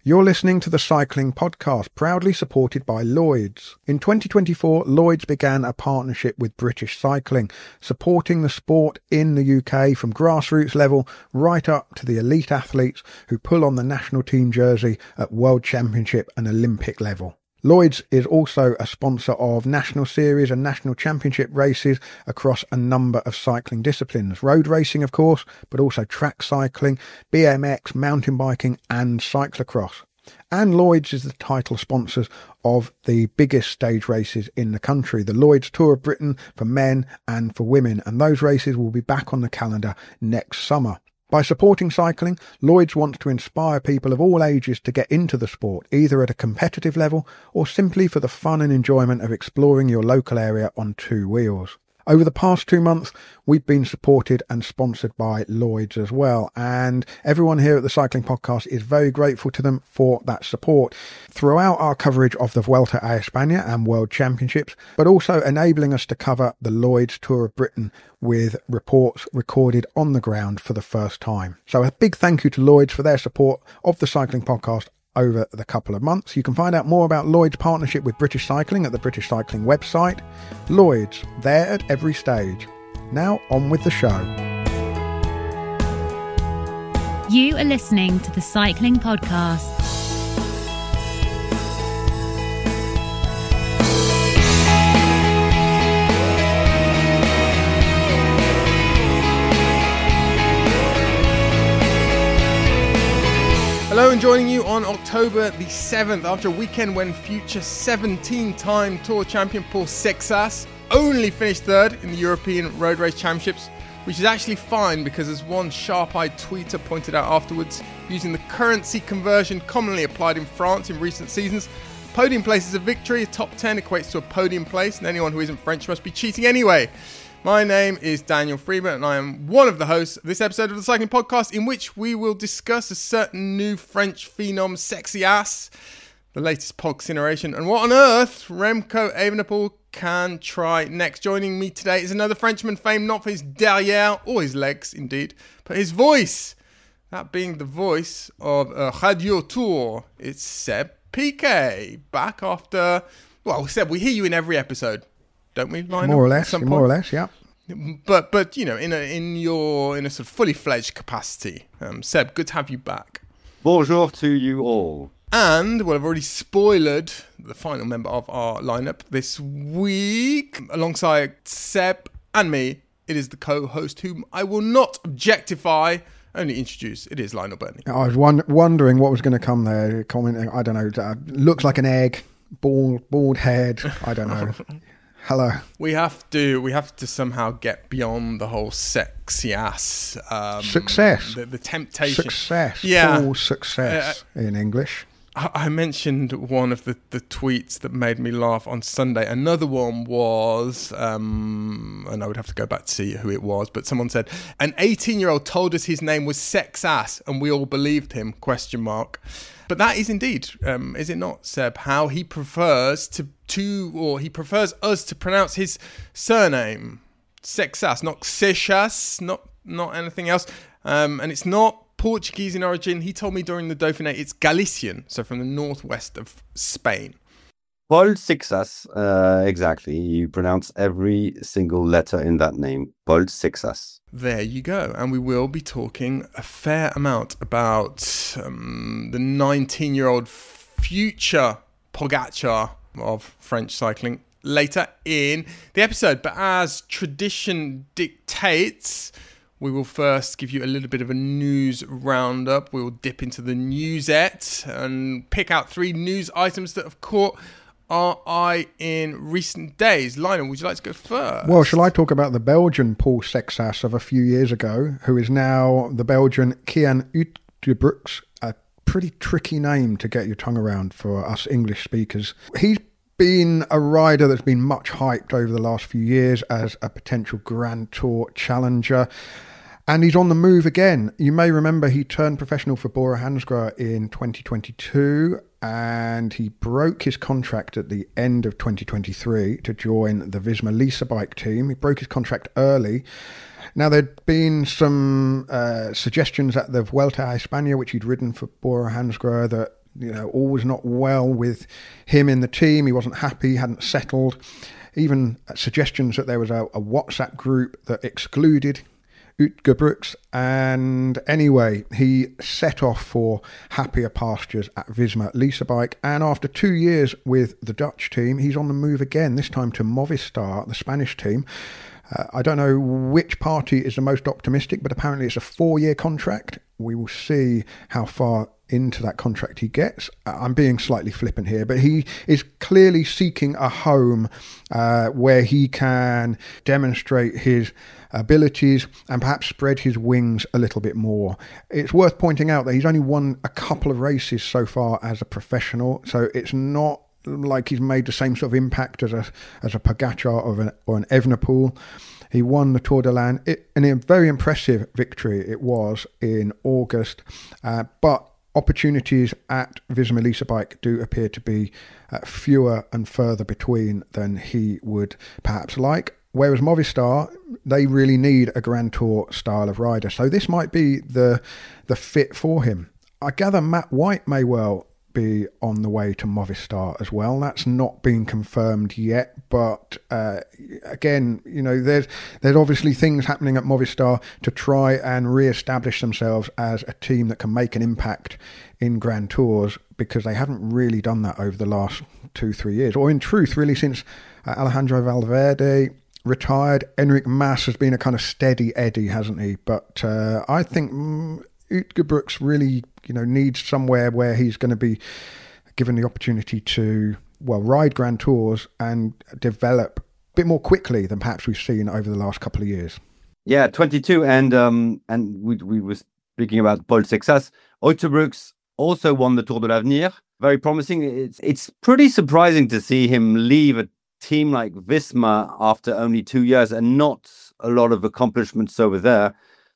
You're listening to the Cycling Podcast, proudly supported by Lloyds. In 2024, Lloyds began a partnership with British Cycling, supporting the sport in the UK from grassroots level right up to the elite athletes who pull on the national team jersey at World Championship and Olympic level. Lloyds is also a sponsor of national series and national championship races across a number of cycling disciplines. Road racing, of course, but also track cycling, BMX, mountain biking and cyclocross. And Lloyds is the title sponsors of the biggest stage races in the country, the Lloyds Tour of Britain for men and for women. And those races will be back on the calendar next summer. By supporting cycling, Lloyds wants to inspire people of all ages to get into the sport, either at a competitive level or simply for the fun and enjoyment of exploring your local area on two wheels. Over the past 2 months, we've been supported and sponsored by Lloyds as well, and everyone here at the Cycling Podcast is very grateful to them for that support throughout our coverage of the Vuelta a España and World Championships, but also enabling us to cover the Lloyds Tour of Britain with reports recorded on the ground for the first time. So a big thank you to Lloyds for their support of the Cycling Podcast over the couple of months. You can find out more about Lloyds' partnership with British Cycling at the British Cycling website. Lloyds, there at every stage. Now on with the show. You are listening to the Cycling Podcast. Hello, and joining you on October the 7th after a weekend when future 17-time Tour champion Paul Seixas only finished third in the European Road Race Championships, which is actually fine because, as one sharp-eyed tweeter pointed out afterwards, using the currency conversion commonly applied in France in recent seasons, a podium place is a victory, a top 10 equates to a podium place, and anyone who isn't French must be cheating anyway. My name is Daniel Freeman, and I am one of the hosts of this episode of the Cycling Podcast, in which we will discuss a certain new French phenom, Seixas, the latest Pogcineration, and what on earth Remco Evenepoel can try next. Joining me today is another Frenchman famed not for his derrière, or his legs indeed, but his voice. That being the voice of Radio Tour. It's Seb Piquet, back after, well, Seb, we hear you in every episode, don't we? More or less, yeah. But you know, in a sort of fully fledged capacity. Seb, good to have you back. Bonjour to you all. And well, I've already spoiled the final member of our lineup this week. Alongside Seb and me, it is the co-host whom I will not objectify, only introduce. It is Lionel Burney. I was wondering what was going to come there. Commenting, I don't know. Looks like an egg, bald head. I don't know. Hello. We have to somehow get beyond the whole Seixas. Success. The temptation. Success. Yeah. Full success in English. I mentioned one of the tweets that made me laugh on Sunday. Another one was, and I would have to go back to see who it was, but someone said, an 18-year-old told us his name was Seixas and we all believed him, ? But that is indeed, is it not, Seb, how he prefers he prefers us to pronounce his surname, Seixas, not Seixas, not anything else. And it's not Portuguese in origin. He told me during the Dauphiné it's Galician, so from the northwest of Spain. Paul Seixas, exactly. You pronounce every single letter in that name. Paul Seixas. There you go. And we will be talking a fair amount about the 19-year-old future Pogacar of French cycling later in the episode. But as tradition dictates, we will first give you a little bit of a news roundup. We will dip into the newsette and pick out 3 news items that have caught our eye in recent days. Lionel, would you like to go first? Well, shall I talk about the Belgian Paul Seixas of a few years ago, who is now the Belgian Kian Uijtdebroeks, a pretty tricky name to get your tongue around for us English speakers. He's been a rider that's been much hyped over the last few years as a potential Grand Tour challenger. And he's on the move again. You may remember he turned professional for Bora Hansgrohe in 2022, and he broke his contract at the end of 2023 to join the Visma Lease bike team. He broke his contract early. Now, there'd been some suggestions at the Vuelta a España, which he'd ridden for Bora Hansgrohe, that all was not well with him in the team. He wasn't happy, hadn't settled. Even suggestions that there was a WhatsApp group that excluded Utge Brooks, and anyway, he set off for happier pastures at Visma Leasebike, and after 2 years with the Dutch team, he's on the move again, this time to Movistar, the Spanish team. I don't know which party is the most optimistic, but apparently it's a 4-year contract. We will see how far into that contract he gets. I'm being slightly flippant here, but he is clearly seeking a home where he can demonstrate his abilities and perhaps spread his wings a little bit more. It's worth pointing out that he's only won a couple of races so far as a professional, so it's not like he's made the same sort of impact as a Pogacar or an Evenepoel. He won the Tour de l'Ain, and a very impressive victory it was in August, but opportunities at Visma Leasebike do appear to be fewer and further between than he would perhaps like. Whereas Movistar, they really need a Grand Tour style of rider. So this might be the fit for him. I gather Matt White may well be on the way to Movistar as well. That's not been confirmed yet, but again, there's obviously things happening at Movistar to try and re-establish themselves as a team that can make an impact in Grand Tours, because they haven't really done that over the last 2-3 years, or in truth, really since Alejandro Valverde retired. Enric Mas has been a kind of steady Eddie, hasn't he? But I think Utge Brooks really, needs somewhere where he's going to be given the opportunity to, ride Grand Tours and develop a bit more quickly than perhaps we've seen over the last couple of years. Yeah, 22, and we were speaking about Paul Sexas. Utge Brooks also won the Tour de l'Avenir. Very promising. It's pretty surprising to see him leave a team like Visma after only 2 years and not a lot of accomplishments over there.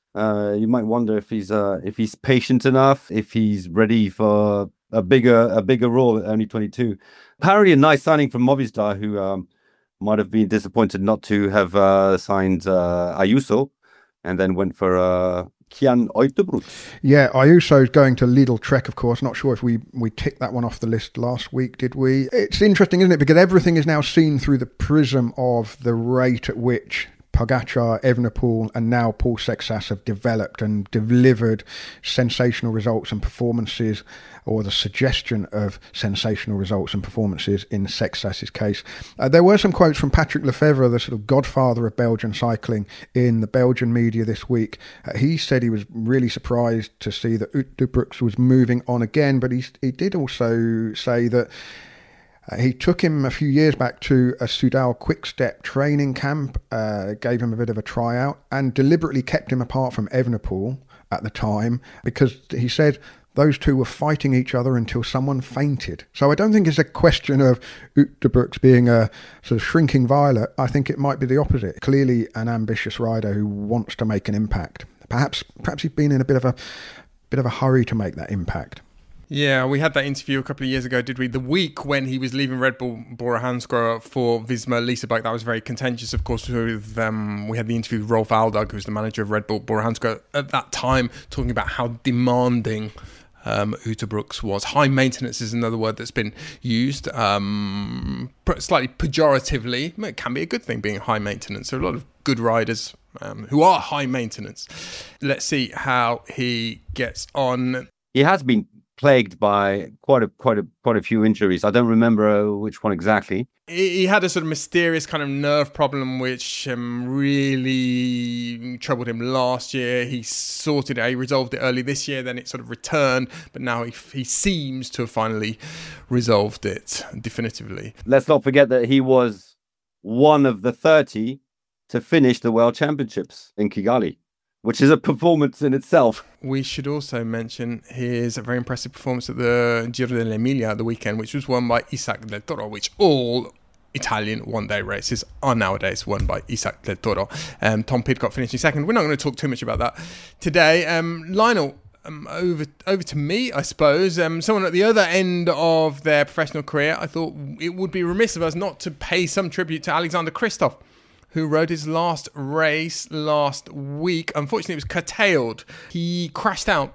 You might wonder if he's patient enough, if he's ready for a bigger role at only 22. Apparently a nice signing from Movistar, who might have been disappointed not to have signed Ayuso, and then went for Kyan Uijtdebroeks. Yeah, Ayuso is going to Lidl Trek, of course. Not sure if we ticked that one off the list last week, did we? It's interesting, isn't it? Because everything is now seen through the prism of the rate at which Pogacar, Evenepoel and now Paul Sexas have developed and delivered sensational results and performances, or the suggestion of sensational results and performances in Sexas's case. There were some quotes from Patrick Lefevere, the sort of godfather of Belgian cycling, in the Belgian media this week. He said he was really surprised to see that Utge Brooks was moving on again, but he did also say that he took him a few years back to a Soudal Quick-Step training camp, gave him a bit of a tryout, and deliberately kept him apart from Evenepoel at the time, because he said those two were fighting each other until someone fainted. So I don't think it's a question of Utge Brooks being a sort of shrinking violet. I think it might be the opposite. Clearly an ambitious rider who wants to make an impact. Perhaps he's been in a bit of a hurry to make that impact. Yeah, we had that interview a couple of years ago, did we? The week when he was leaving Red Bull Bora-Hansgrohe for Visma Leasebike. That was very contentious, of course. With we had the interview with Rolf Aldag, who's the manager of Red Bull Bora-Hansgrohe at that time, talking about how demanding Utge Brooks was. High maintenance is another word that's been used slightly pejoratively. It can be a good thing being high maintenance. There are a lot of good riders who are high maintenance. Let's see how he gets on. He has been plagued by quite a few injuries. I don't remember which one exactly. He had a sort of mysterious kind of nerve problem which really troubled him last year. He sorted it, he resolved it early this year, then it sort of returned, but now he seems to have finally resolved it definitively. Let's not forget that he was one of the 30 to finish the World Championships in Kigali, which is a performance in itself. We should also mention his very impressive performance at the Giro dell'Emilia at the weekend, which was won by Isaac Del Toro, which all Italian one-day races are nowadays won by Isaac Del Toro. Tom Pidcock finishing second. We're not going to talk too much about that today. Lionel, over to me, I suppose. Someone at the other end of their professional career, I thought it would be remiss of us not to pay some tribute to Alexander Kristoff, who rode his last race last week. Unfortunately, it was curtailed. He crashed out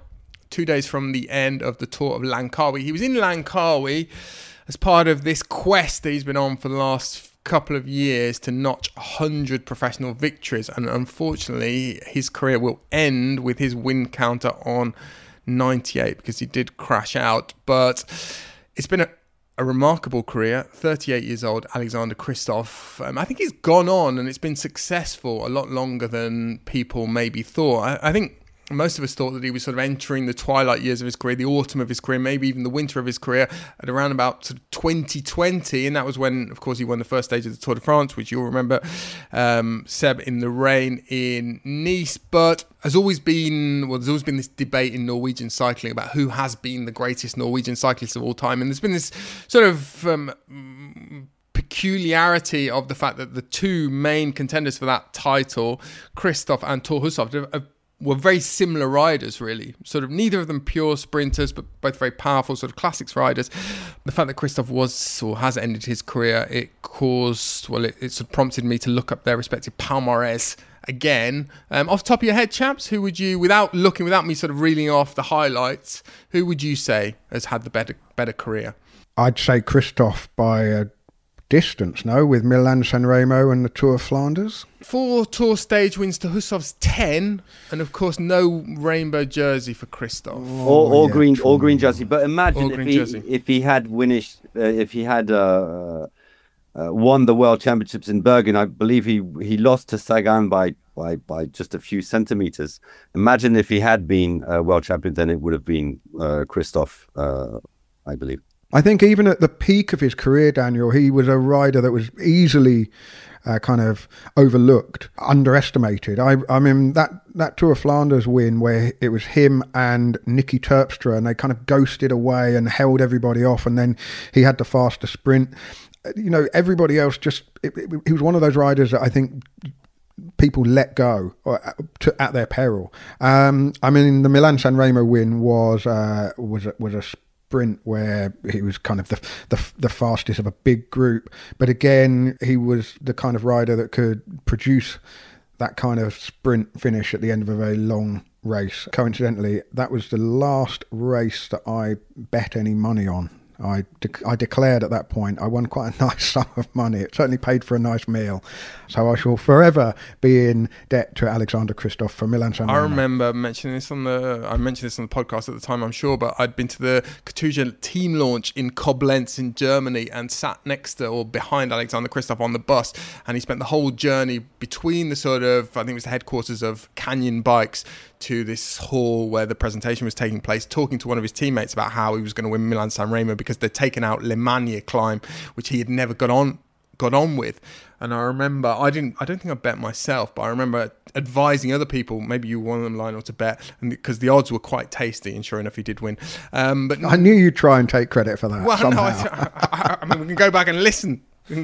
2 days from the end of the Tour of Langkawi. He was in Langkawi as part of this quest that he's been on for the last couple of years to notch 100 professional victories, and unfortunately his career will end with his win counter on 98 because he did crash out. But it's been a remarkable career. 38 years old, Alexander Kristoff. I think he's gone on and it's been successful a lot longer than people maybe thought. I think most of us thought that he was sort of entering the twilight years of his career, the autumn of his career, maybe even the winter of his career at around about sort of 2020. And that was when, of course, he won the first stage of the Tour de France, which you'll remember, Seb, in the rain in Nice. But there's always been this debate in Norwegian cycling about who has been the greatest Norwegian cyclist of all time. And there's been this sort of peculiarity of the fact that the two main contenders for that title, Kristoff and Thor Hushovd, were very similar riders, really. Sort of neither of them pure sprinters, but both very powerful sort of classics riders. The fact that Kristoff was or has ended his career, it sort of prompted me to look up their respective palmarès again. Off the top of your head, chaps, who would you, without me sort of reeling off the highlights, who would you say has had the better career? I'd say Kristoff by a distance, no, with Milan-San Remo and the Tour of Flanders. 4 Tour stage wins to Hushovd's 10, and of course no rainbow jersey for Kristoff. Or green jersey. But imagine if he had won the World Championships in Bergen. I believe he lost to Sagan by just a few centimeters. Imagine if he had been world champion, then it would have been Kristoff, I believe. I think even at the peak of his career, Daniel, he was a rider that was easily kind of overlooked, underestimated. I mean, that Tour of Flanders win where it was him and Nicky Terpstra and they kind of ghosted away and held everybody off, and then he had the faster sprint. You know, everybody else he was one of those riders that I think people let go at their peril. I mean, the Milan-San Remo win was a sprint where he was kind of the fastest of a big group, but again he was the kind of rider that could produce that kind of sprint finish at the end of a very long race. Coincidentally, that was the last race that I bet any money on. I declared at that point I won quite a nice sum of money. It certainly paid for a nice meal. So I shall forever be in debt to Alexander Kristoff for Milan-San Remo. I remember mentioning this on the podcast at the time, I'm sure, but I'd been to the Katusha team launch in Koblenz in Germany and sat next to or behind Alexander Kristoff on the bus, and he spent the whole journey between the sort of, I think it was the headquarters of Canyon Bikes, to this hall where the presentation was taking place, talking to one of his teammates about how he was going to win Milan-San Remo because they'd taken out Le Magne climb, which he had never got on with. And I remember, I don't think I bet myself, but I remember advising other people, maybe you won them, Lionel, to bet, and because the odds were quite tasty, and sure enough, he did win. But I knew you'd try and take credit for that. Well, somehow. No, I mean, we can go back and listen.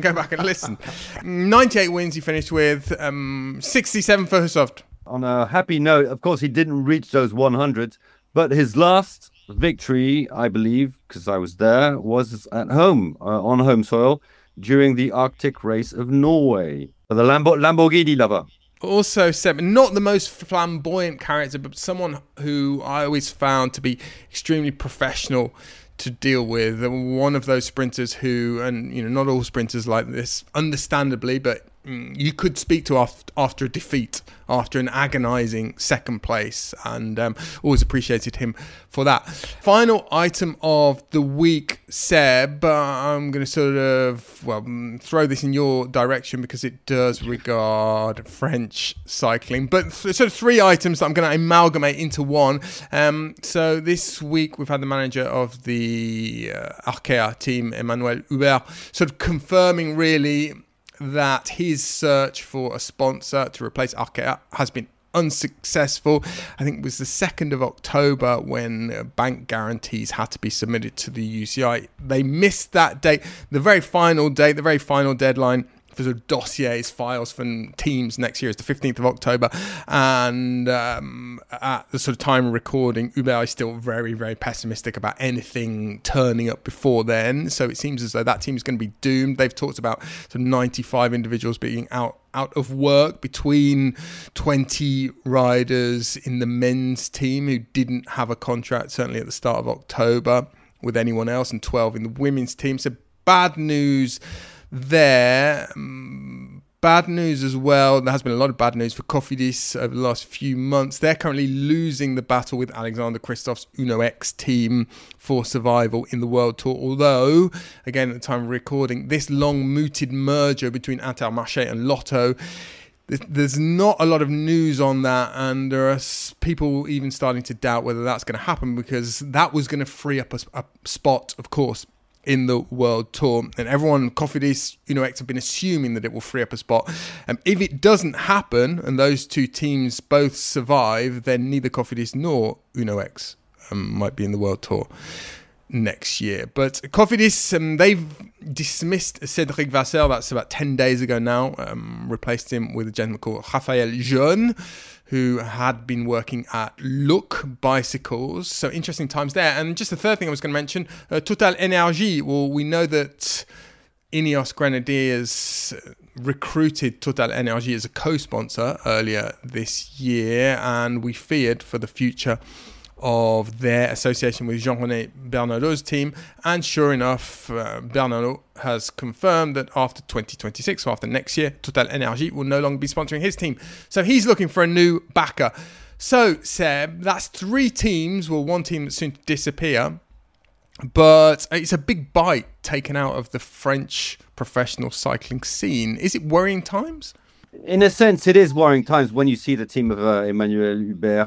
98 wins he finished with, 67 for Hushovd. On a happy note, of course, he didn't reach those 100, but his last victory, I believe, because I was there, was at home, on home soil, during the Arctic race of Norway. For the Lamborghini lover. Also, Seb, not the most flamboyant character, but someone who I always found to be extremely professional to deal with. One of those sprinters who, and not all sprinters like this, understandably, but you could speak to after a defeat, after an agonising second place, and always appreciated him for that. Final item of the week, Seb, I'm going to sort of throw this in your direction because it does regard French cycling, but sort of 3 items that I'm going to amalgamate into one. So this week we've had the manager of the Arkea team, Emmanuel Hubert, sort of confirming really that his search for a sponsor to replace Arkea has been unsuccessful. I think it was the 2nd of October when bank guarantees had to be submitted to the UCI. They missed that date, the very final deadline sort of dossiers, files from teams next year is the 15th of October. And at the sort of time of recording, Hubert is still very, very pessimistic about anything turning up before then. So it seems as though that team is going to be doomed. They've talked about sort of 95 individuals being out of work, between 20 riders in the men's team who didn't have a contract, certainly at the start of October, with anyone else, and 12 in the women's team. So bad news there. Bad news as well. There has been a lot of bad news for Cofidis over the last few months. They're currently losing the battle with Alexander Kristoff's Uno X team for survival in the World Tour. Although, again, at the time of recording, this long-mooted merger between Intermarché and Lotto, there's not a lot of news on that, and there are people even starting to doubt whether that's going to happen, because that was going to free up a spot, of course, in the World Tour. And everyone, Cofidis, Uno X, have been assuming that it will free up a spot. If it doesn't happen and those two teams both survive, then neither Cofidis nor Uno X might be in the World Tour next year. But Cofidis, they've dismissed Cédric Vasseur. That's about 10 days ago now. Replaced him with a gentleman called Raphaël Jeune, who had been working at Look Bicycles. So interesting times there. And just the third thing I was going to mention, Total Energy. Well, we know that Ineos Grenadiers recruited Total Energy as a co-sponsor earlier this year, and we feared for the future of their association with Jean-René Bernardeau's team. And sure enough, Bernardeau has confirmed that after 2026, so after next year, Total Energy will no longer be sponsoring his team. So he's looking for a new backer. So, Seb, that's 3 teams, well, one team that's soon to disappear, but it's a big bite taken out of the French professional cycling scene. Is it worrying times? In a sense, it is worrying times when you see the team of Emmanuel Hubert,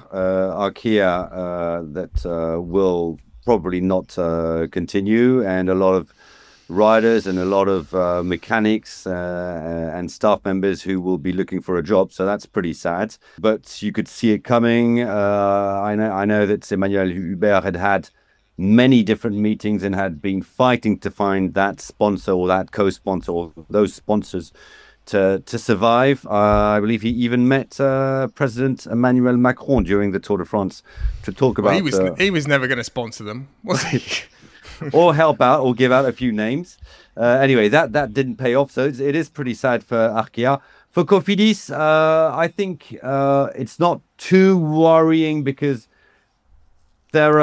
Arkea, that will probably not continue, and a lot of riders and a lot of mechanics and staff members who will be looking for a job. So that's pretty sad, but you could see it coming. I know that Emmanuel Hubert had many different meetings and had been fighting to find that sponsor or that co-sponsor or those sponsors to survive. I believe he even met President Emmanuel Macron during the Tour de France to talk about... He was never going to sponsor them, was he? Or help out or give out a few names. Anyway, that didn't pay off, so it is pretty sad for Arkea. For Cofidis, I think it's not too worrying because they're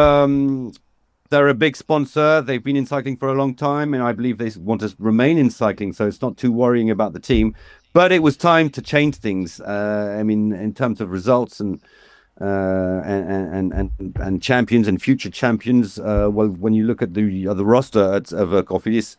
a big sponsor. They've been in cycling for a long time, and I believe they want to remain in cycling, so it's not too worrying about the team. But it was time to change things. I mean, in terms of results and champions and future champions. Well, when you look at the roster of Cofidis,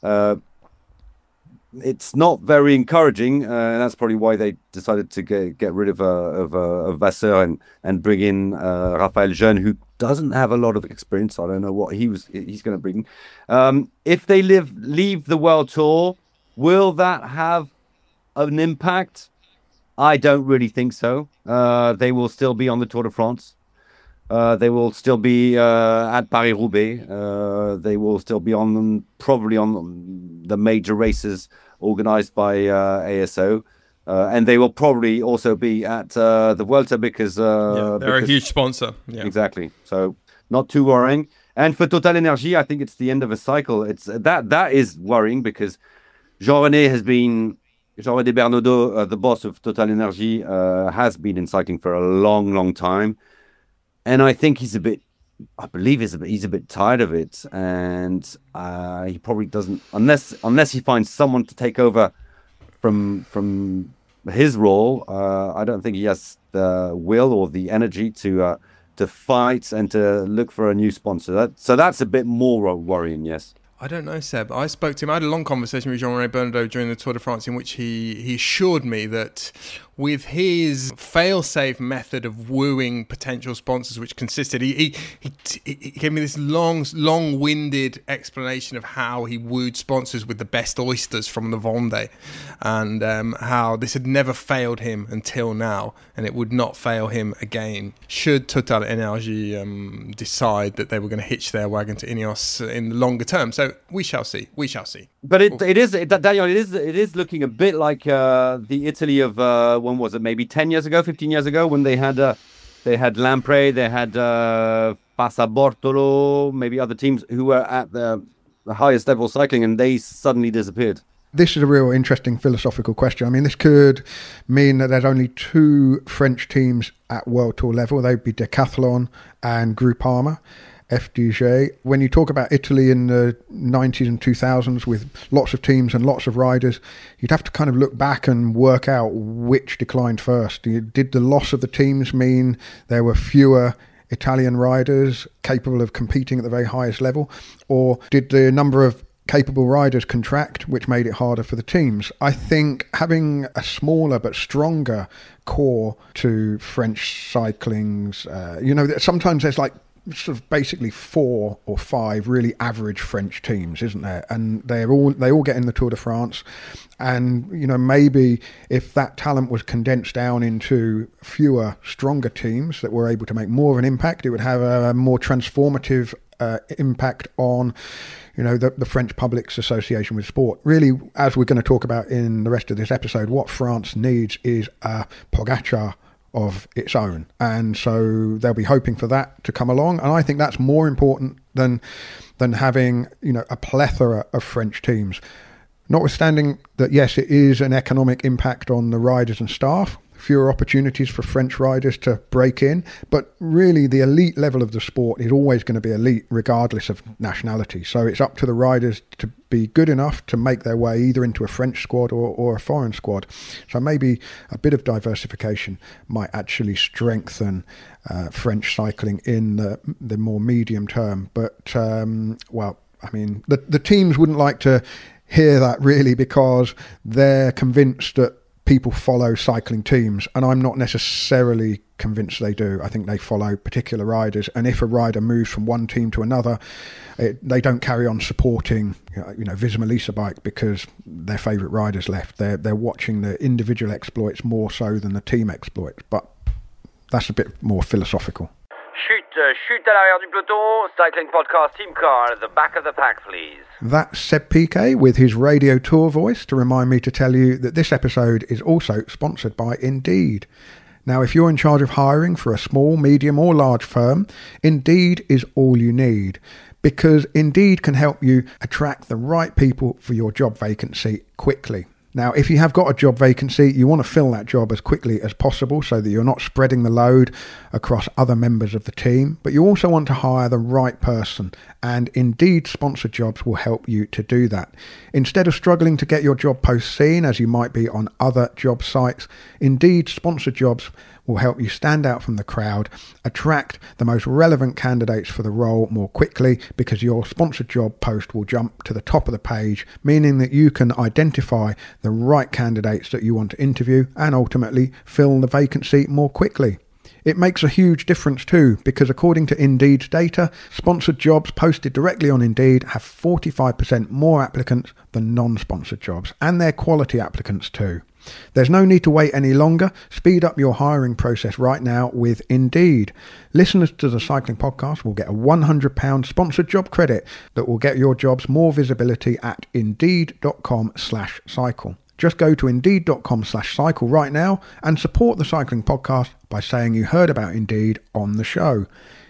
it's not very encouraging, and that's probably why they decided to get rid of Vasseur and bring in Raphaël Jeune, who doesn't have a lot of experience. I don't know what he's going to bring. If they leave the World Tour, will that have an impact? I don't really think so. They will still be on the Tour de France. They will still be at Paris-Roubaix. They will still be probably on the major races organized by ASO. And they will probably also be at the Vuelta because... they're a huge sponsor. Yeah. Exactly. So not too worrying. And for Total Energy, I think it's the end of a cycle. It's that is worrying because Jean-René Bernardeau, the boss of Total Energy, has been in cycling for a long, long time. And I think he's a bit tired of it. And he probably doesn't, unless he finds someone to take over from his role, I don't think he has the will or the energy to fight and to look for a new sponsor. So that's a bit more worrying, yes. I don't know, Seb. I spoke to him. I had a long conversation with Jean-René Bernardeau during the Tour de France in which he assured me that with his fail-safe method of wooing potential sponsors, which consisted, he gave me this long-winded explanation of how he wooed sponsors with the best oysters from the Vendée, and how this had never failed him until now, and it would not fail him again should Total Energy decide that they were going to hitch their wagon to Ineos in the longer term. So but we shall see. We shall see. But Daniel, it is looking a bit like the Italy of when was it? Maybe 10 years ago, 15 years ago, when they had Lampre, they had Passabortolo, maybe other teams who were at the highest level cycling, and they suddenly disappeared. This is a real interesting philosophical question. I mean, this could mean that there's only two French teams at World Tour level. They'd be Decathlon and Groupama, FDJ. When you talk about Italy in the 90s and 2000s with lots of teams and lots of riders, you'd have to kind of look back and work out which declined first. Did the loss of the teams mean there were fewer Italian riders capable of competing at the very highest level? Or did the number of capable riders contract, which made it harder for the teams? I think having a smaller but stronger core to French cycling's, sometimes there's like sort of basically 4 or 5 really average French teams, isn't there? And they all get in the Tour de France. And, maybe if that talent was condensed down into fewer, stronger teams that were able to make more of an impact, it would have a more transformative impact on the French public's association with sport. Really, as we're going to talk about in the rest of this episode, what France needs is a Pogačar of its own. And so they'll be hoping for that to come along. And I think that's more important than having, a plethora of French teams. Notwithstanding that, yes, it is an economic impact on the riders and staff, fewer opportunities for French riders to break in, but really the elite level of the sport is always going to be elite regardless of nationality. So it's up to the riders to be good enough to make their way either into a French squad or a foreign squad. So maybe a bit of diversification might actually strengthen French cycling in the more medium term. But, the teams wouldn't like to hear that really, because they're convinced that people follow cycling teams, and I'm not necessarily convinced they do. I think they follow particular riders, and if a rider moves from one team to another, they don't carry on supporting Visma Lease bike because their favourite riders left. They're watching the individual exploits more so than the team exploits, but that's a bit more philosophical. Chute à l'arrière du peloton, cycling podcast team car at the back of the pack, please. That's Seb Piquet with his Radio Tour voice to remind me to tell you that this episode is also sponsored by Indeed. Now, if you're in charge of hiring for a small, medium or large firm, Indeed is all you need, because Indeed can help you attract the right people for your job vacancy quickly. Now, if you have got a job vacancy, you want to fill that job as quickly as possible so that you're not spreading the load across other members of the team, but you also want to hire the right person, and Indeed sponsored jobs will help you to do that. Instead of struggling to get your job post seen as you might be on other job sites, Indeed sponsored jobs will help you stand out from the crowd, attract the most relevant candidates for the role more quickly, because your sponsored job post will jump to the top of the page, meaning that you can identify the right candidates that you want to interview and ultimately fill the vacancy more quickly. It makes a huge difference too, because according to Indeed's data, sponsored jobs posted directly on Indeed have 45% more applicants than non-sponsored jobs, and they're quality applicants too. There's no need to wait any longer. Speed up your hiring process right now with Indeed. Listeners to the Cycling Podcast will get a £100 sponsored job credit that will get your jobs more visibility at indeed.com/cycle. Just go to indeed.com/cycle right now and support the Cycling Podcast by saying you heard about Indeed on the show.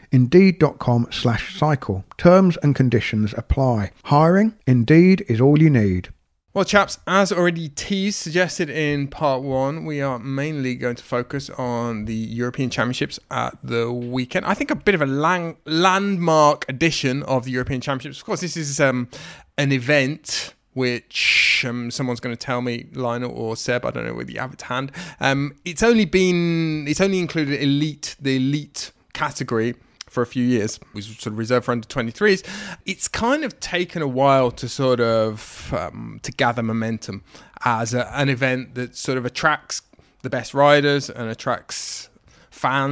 Indeed.com/cycle. Terms and conditions apply. Hiring? Indeed is all you need. Well, chaps, as already suggested in part 1, we are mainly going to focus on the European Championships at the weekend. I think a bit of a landmark edition of the European Championships. Of course, this is an event which someone's going to tell me, Lionel or Seb, I don't know whether you have it to hand. It's only included the elite category for a few years. It was sort of reserved for under 23s. It's kind of taken a while to sort of to gather momentum as an event that sort of attracts the best riders and attracts fans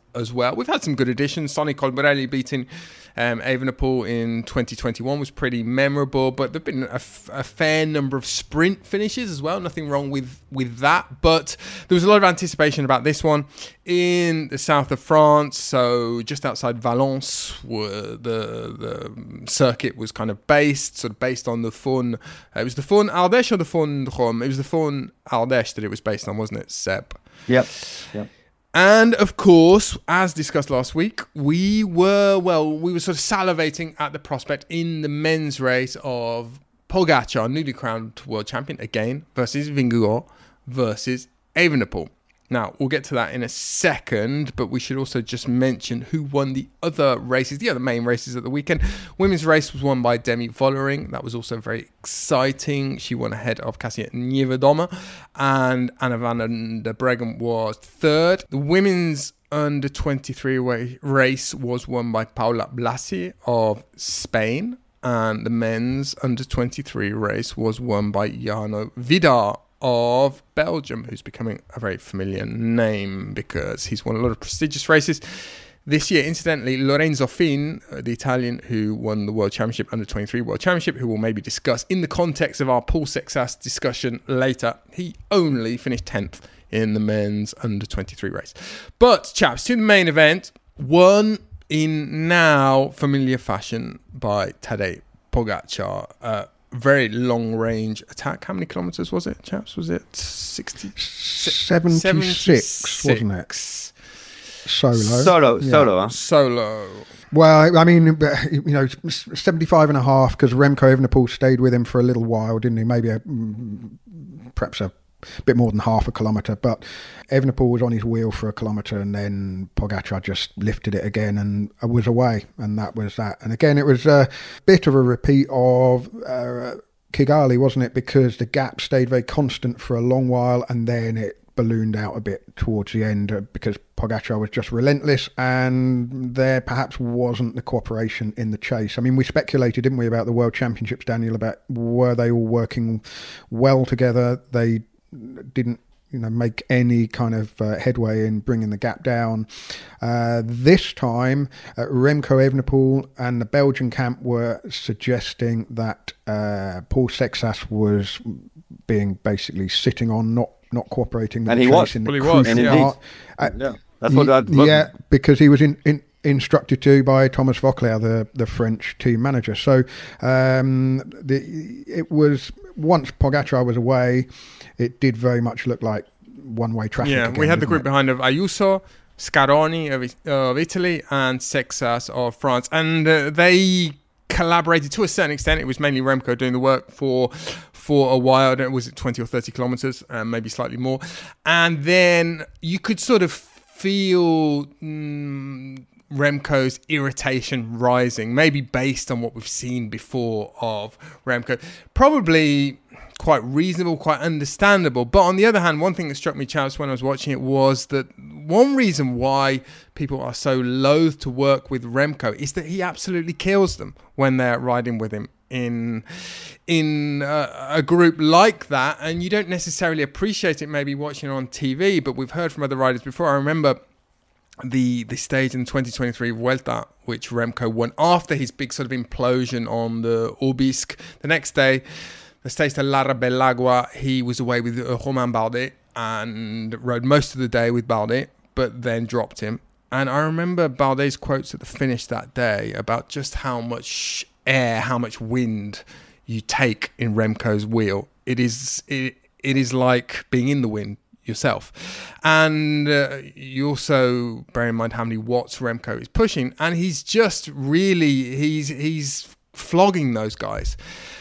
as well. We've had some good additions. Sonny Colbrelli beating Evenepoel in 2021 was pretty memorable, but there've been a fair number of sprint finishes as well. Nothing wrong with that, but there was a lot of anticipation about this one in the south of France. So just outside Valence, where the circuit was kind of based on the Faune. It was the Faune Ardèche or the Faune Drôme? It was the Faune Ardèche that it was based on, wasn't it, Seb? Yep. And of course, as discussed last week, we were sort of salivating at the prospect in the men's race of Pogacar, newly crowned world champion again, versus Vingegaard versus Evenepoel. Now, we'll get to that in a second, but we should also just mention who won the other races, the other main races at the weekend. Women's race was won by Demi Vollering. That was also very exciting. She won ahead of Kasia Niewiadoma, and Anna van der Breggen was third. The women's under 23 race was won by Paula Blasi of Spain, and the men's under 23 race was won by Jarno Vidar of Belgium, who's becoming a very familiar name because he's won a lot of prestigious races this year. Incidentally, Lorenzo Fin, the Italian who won the World Championship, under 23 World Championship, who we'll maybe discuss in the context of our Paul Sexas discussion later, he only finished 10th in the men's under 23 race. But chaps, to the main event, won in now familiar fashion by Tadej Pogacar. Very long range attack. How many kilometers was it, chaps? Was it 76, wasn't it? Solo. Solo. Well, I mean, 75 and a half, because Remco Evenepoel stayed with him for a little while, didn't he? Maybe perhaps a bit more than half a kilometre, but Evenepoel was on his wheel for a kilometre, and then Pogacar just lifted it again and was away, and that was that. And again, it was a bit of a repeat of Kigali, wasn't it? Because the gap stayed very constant for a long while, and then it ballooned out a bit towards the end because Pogacar was just relentless, and there perhaps wasn't the cooperation in the chase. I mean, we speculated, didn't we, about the World Championships, Daniel, about were they all working well together? They didn't make any kind of headway in bringing the gap down. This time, Remco Evenepoel and the Belgian camp were suggesting that Paul Sexas was being basically sitting on, not cooperating with and the he chase was. in the Well, he was, crucial yeah. part. That's what Because he was instructed to by Thomas Voeckler, the French team manager. So it was, once Pogacar was away, it did very much look like one-way traffic. Yeah, again, we had the didn't group it? behind of Ayuso, Scaroni of Italy, and Sexas of France, and they collaborated to a certain extent. It was mainly Remco doing the work for a while. I don't know, was it 20 or 30 kilometers, maybe slightly more, and then you could sort of feel Remco's irritation rising, maybe based on what we've seen before of Remco. Probably quite reasonable, quite understandable. But on the other hand, one thing that struck me, chaps, when I was watching it was that one reason why people are so loath to work with Remco is that he absolutely kills them when they're riding with him in a group like that. And you don't necessarily appreciate it maybe watching it on TV, but we've heard from other riders before. I remember the stage in 2023 Vuelta, which Remco won after his big sort of implosion on the Aubisque. The next day, the stage to Lara Belagua, he was away with Romain Bardet and rode most of the day with Bardet, but then dropped him. And I remember Bardet's quotes at the finish that day about just how much air, how much wind you take in Remco's wheel. It is like being in the wind yourself. And you also bear in mind how many watts Remco is pushing, and he's just really, he's flogging those guys.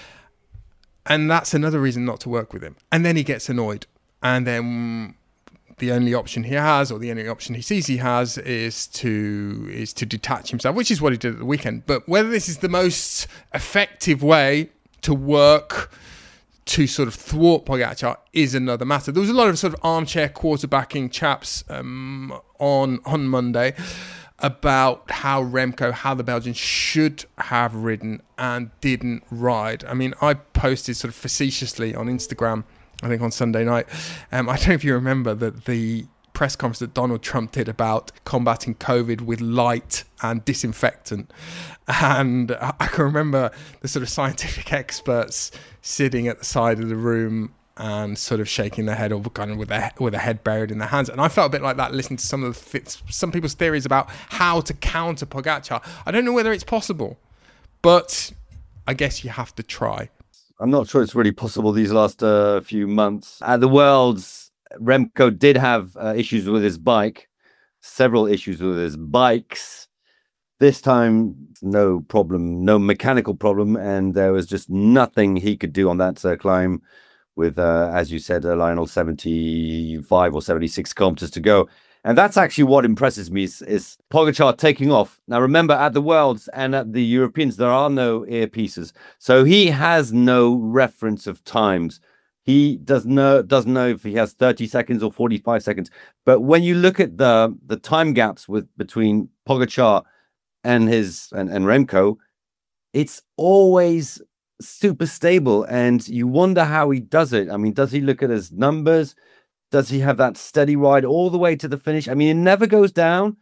And that's another reason not to work with him. And then he gets annoyed. And then the only option he has, or the only option he sees he has, is to detach himself, which is what he did at the weekend. But whether this is the most effective way to work to sort of thwart Pogacar is another matter. There was a lot of sort of armchair quarterbacking chaps on Monday about how the Belgians should have ridden and didn't ride. I mean, I posted sort of facetiously on Instagram, I think on Sunday night. I don't know if you remember that the press conference that Donald Trump did about combating COVID with light and disinfectant. And I can remember the sort of scientific experts sitting at the side of the room and sort of shaking their head, or kind of with a head buried in their hands. And I felt a bit like that listening to some people's theories about how to counter Pogačar. I don't know whether it's possible, but I guess you have to try. I'm not sure it's really possible these last few months. At the Worlds, Remco did have issues with his bike, several issues with his bikes. This time, no problem, no mechanical problem, and there was just nothing he could do on that climb with, as you said, Lionel, 75 or 76 kilometers to go. And that's actually what impresses me is Pogačar taking off. Now, remember, at the Worlds and at the Europeans, there are no earpieces. So he has no reference of times. He doesn't know if he has 30 seconds or 45 seconds. But when you look at the time gaps between Pogačar and Remco, it's always super stable, and you wonder how he does it. I mean, does he look at his numbers? Does he have that steady ride all the way to the finish? I mean, it never goes down,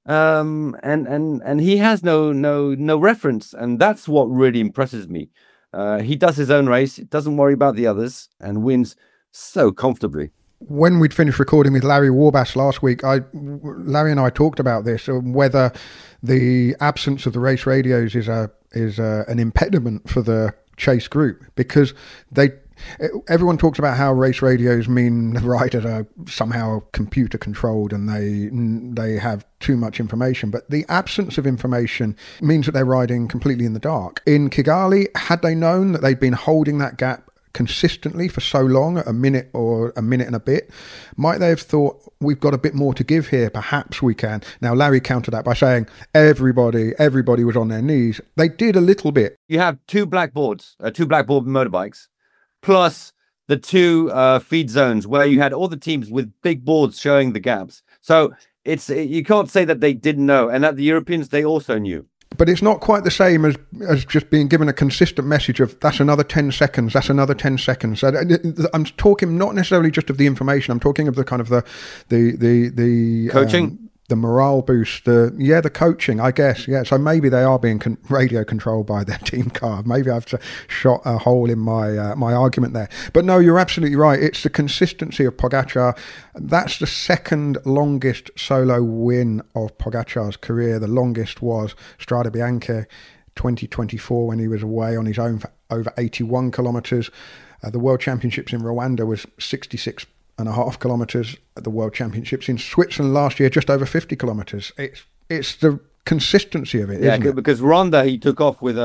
and he has no reference, and that's what really impresses me. He does his own race, doesn't worry about the others, and wins so comfortably. When we'd finished recording with Larry Warbash last week, Larry and I talked about this, whether the absence of the race radios is an impediment for the Chase group, because everyone talks about how race radios mean the riders are somehow computer controlled and they have too much information, but the absence of information means that they're riding completely in the dark. In Kigali, had they known that they'd been holding that gap consistently for so long, a minute or a minute and a bit, might they have thought, we've got a bit more to give here, perhaps we can? Now, Larry countered that by saying everybody was on their knees. They did a little bit. You have two blackboard motorbikes, plus the two feed zones where you had all the teams with big boards showing the gaps. So you can't say that they didn't know. And at the Europeans, they also knew. But it's not quite the same as just being given a consistent message of that's another 10 seconds, that's another 10 seconds. I'm talking not necessarily just of the information. I'm talking of the kind of the coaching, the morale boost, the coaching, I guess. Yeah, so maybe they are being radio controlled by their team car. Maybe I've shot a hole in my my argument there. But no, you're absolutely right. It's the consistency of Pogačar. That's the second longest solo win of Pogačar's career. The longest was Strade Bianche 2024 when he was away on his own for over 81 kilometres. The World Championships in Rwanda was 66.5 kilometres. At the World Championships in Switzerland last year, just over 50 kilometres. It's the consistency of it, isn't it? Because Rwanda, he took off with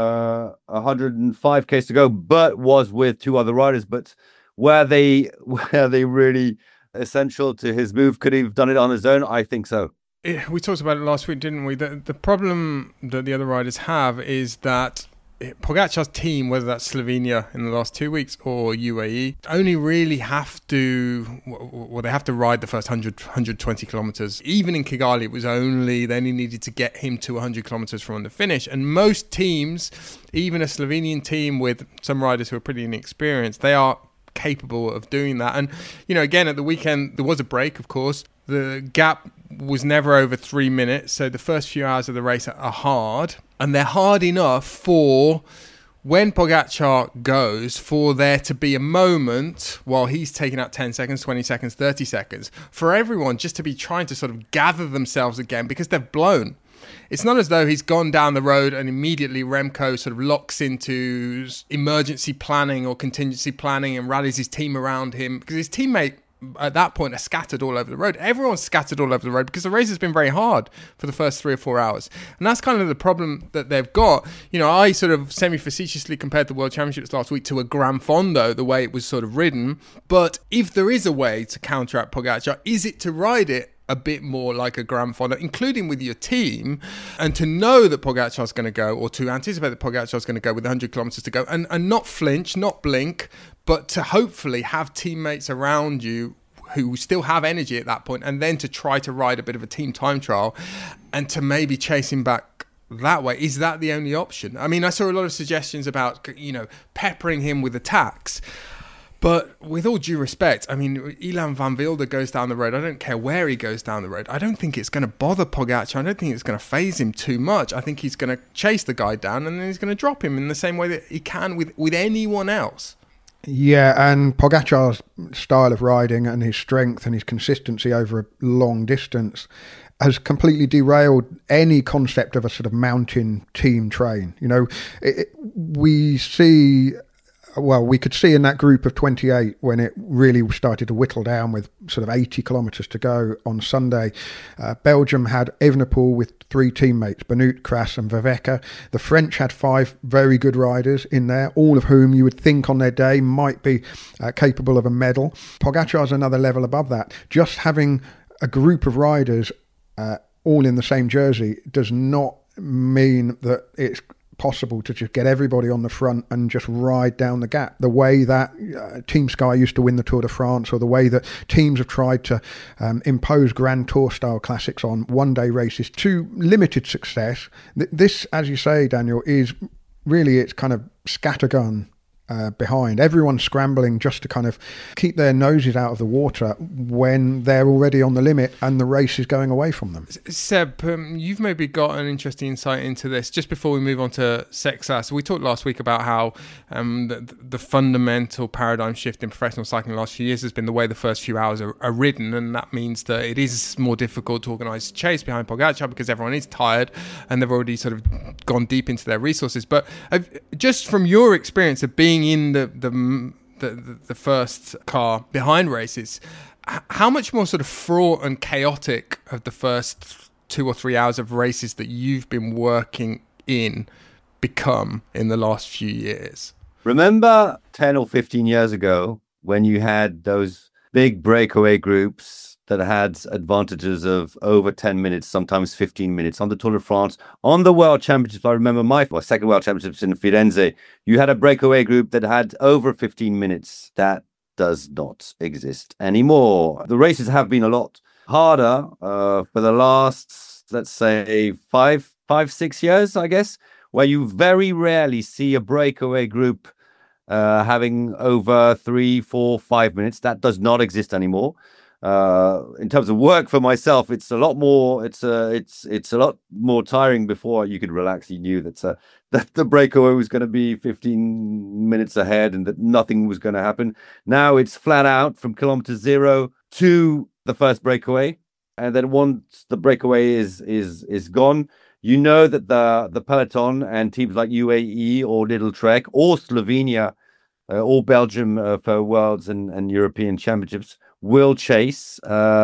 105 k's to go, but was with two other riders. But were they really essential to his move? Could he have done it on his own? I think so. We talked about it last week, didn't we? The problem that the other riders have is that Pogačar's team, whether that's Slovenia in the last 2 weeks or UAE, only really have to ride the first 120 kilometers. Even in Kigali, they only needed to get him to 100 kilometers from the finish. And most teams, even a Slovenian team with some riders who are pretty inexperienced, they are capable of doing that. And, again, at the weekend, there was a break, of course. The gap was never over 3 minutes. So the first few hours of the race are hard. And they're hard enough for when Pogačar goes, for there to be a moment while he's taking out 10 seconds, 20 seconds, 30 seconds, for everyone just to be trying to sort of gather themselves again because they've blown. It's not as though he's gone down the road and immediately Remco sort of locks into emergency planning or contingency planning and rallies his team around him, because his teammate at that point are scattered all over the road. Everyone's scattered all over the road because the race has been very hard for the first 3 or 4 hours. And that's kind of the problem that they've got. I sort of semi-facetiously compared the World Championships last week to a Gran Fondo, the way it was sort of ridden. But if there is a way to counteract Pogačar, is it to ride it a bit more like a Gran Fondo, including with your team, and to know that Pogačar's going to go, or to anticipate that Pogačar's going to go with 100 kilometers to go, and not flinch, not blink, but to hopefully have teammates around you who still have energy at that point, and then to try to ride a bit of a team time trial and to maybe chase him back that way. Is that the only option? I mean, I saw a lot of suggestions about, peppering him with attacks. But with all due respect, I mean, Ilan van Wilder goes down the road. I don't care where he goes down the road. I don't think it's going to bother Pogacar. I don't think it's going to faze him too much. I think he's going to chase the guy down and then he's going to drop him in the same way that he can with anyone else. Yeah, and Pogacar's style of riding and his strength and his consistency over a long distance has completely derailed any concept of a sort of mountain team train. You know, we could see in that group of 28 when it really started to whittle down with sort of 80 kilometres to go on Sunday. Belgium had Evenepoel with 3 teammates, Benoot, Kras and Verwecke. The French had 5 very good riders in there, all of whom you would think on their day might be capable of a medal. Pogacar's another level above that. Just having a group of riders all in the same jersey does not mean that it's possible to just get everybody on the front and just ride down the gap the way that Team Sky used to win the Tour de France, or the way that teams have tried to impose Grand Tour style classics on one-day races to limited success. This, as you say, Daniel, is really, it's kind of scattergun behind. Everyone's scrambling just to kind of keep their noses out of the water when they're already on the limit and the race is going away from them. Seb, you've maybe got an interesting insight into this. Just before we move on to Sexas, we talked last week about how the fundamental paradigm shift in professional cycling in the last few years has been the way the first few hours are ridden, and that means that it is more difficult to organise a chase behind Pogacar because everyone is tired and they've already sort of gone deep into their resources. But just from your experience of being in the first car behind races, how much more sort of fraught and chaotic have the first 2 or 3 hours of races that you've been working in become in the last few years? Remember 10 or 15 years ago when you had those big breakaway groups that had advantages of over 10 minutes, sometimes 15 minutes on the Tour de France, on the World Championships? I remember my second World Championships in Firenze. You had a breakaway group that had over 15 minutes. That does not exist anymore. The races have been a lot harder for the last, let's say, 5-6 years, I guess, where you very rarely see a breakaway group having over 3, 4, 5 minutes. That does not exist anymore. In terms of work for myself, it's a lot more. It's a lot more tiring. Before you could relax, you knew that the breakaway was going to be 15 minutes ahead and that nothing was going to happen. Now it's flat out from kilometer 0 to the first breakaway, and then once the breakaway is gone, you know that the peloton and teams like UAE or Little Trek or Slovenia or Belgium for Worlds and European Championships will chase